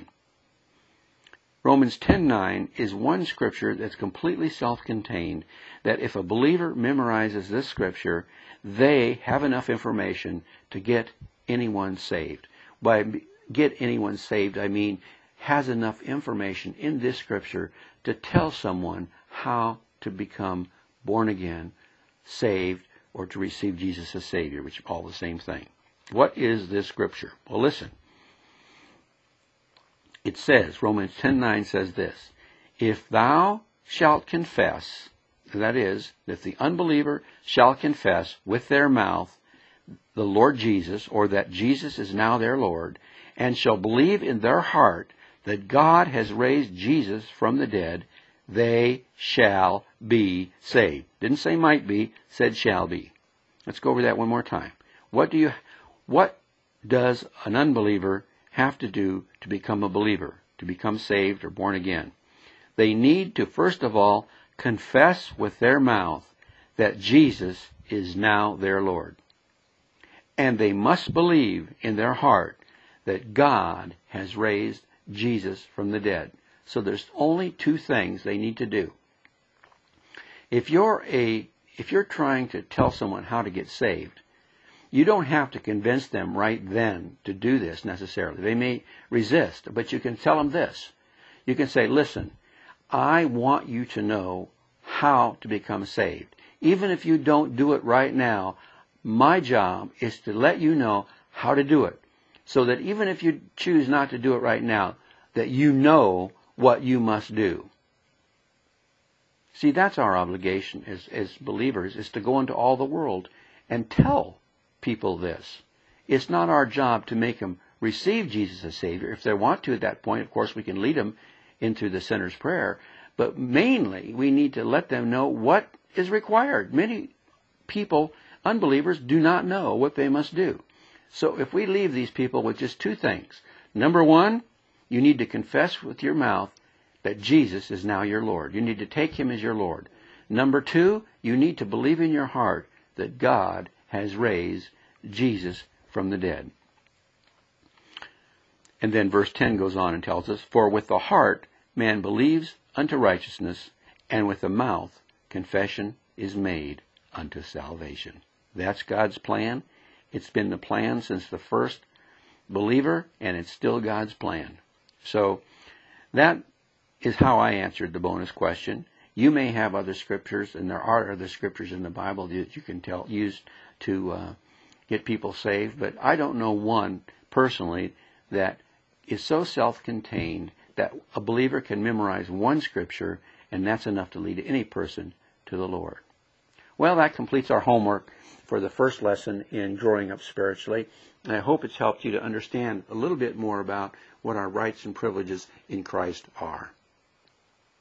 S1: Romans ten nine is one scripture that's completely self-contained, that if a believer memorizes this scripture, they have enough information to get anyone saved. By get anyone saved, I mean has enough information in this scripture to tell someone how to become born again, saved, or to receive Jesus as Savior, which are all the same thing. What is this scripture? Well, listen. It says, Romans ten nine says this, if thou shalt confess, that is, if the unbeliever shall confess with their mouth the Lord Jesus, or that Jesus is now their Lord, and shall believe in their heart that God has raised Jesus from the dead, they shall be saved. Didn't say might be, said shall be. Let's go over that one more time. What do you, what does an unbeliever have to do to become a believer, to become saved or born again? They need to, first of all, confess with their mouth that Jesus is now their Lord. And they must believe in their heart that God has raised Jesus from the dead. So there's only two things they need to do. If you're a if you're trying to tell someone how to get saved, you don't have to convince them right then to do this necessarily. They may resist, but you can tell them this. You can say, listen, I want you to know how to become saved. Even if you don't do it right now, my job is to let you know how to do it. So that even if you choose not to do it right now, that you know what you must do. See, that's our obligation as, as believers, is to go into all the world and tell people this. It's not our job to make them receive Jesus as Savior. If they want to at that point, of course, we can lead them into the sinner's prayer. But mainly, we need to let them know what is required. Many people, unbelievers, do not know what they must do. So if we leave these people with just two things. Number one, you need to confess with your mouth that Jesus is now your Lord. You need to take Him as your Lord. Number two, you need to believe in your heart that God has raised Jesus from the dead. And then verse ten goes on and tells us, for with the heart man believes unto righteousness, and with the mouth confession is made unto salvation. That's God's plan. It's been the plan since the first believer, and it's still God's plan. So that is how I answered the bonus question. You may have other scriptures, and there are other scriptures in the Bible that you can tell use to uh, get people saved, but I don't know one personally that is so self-contained that a believer can memorize one scripture, and that's enough to lead any person to the Lord. Well, that completes our homework for the first lesson in growing up spiritually. And I hope it's helped you to understand a little bit more about what our rights and privileges in Christ are.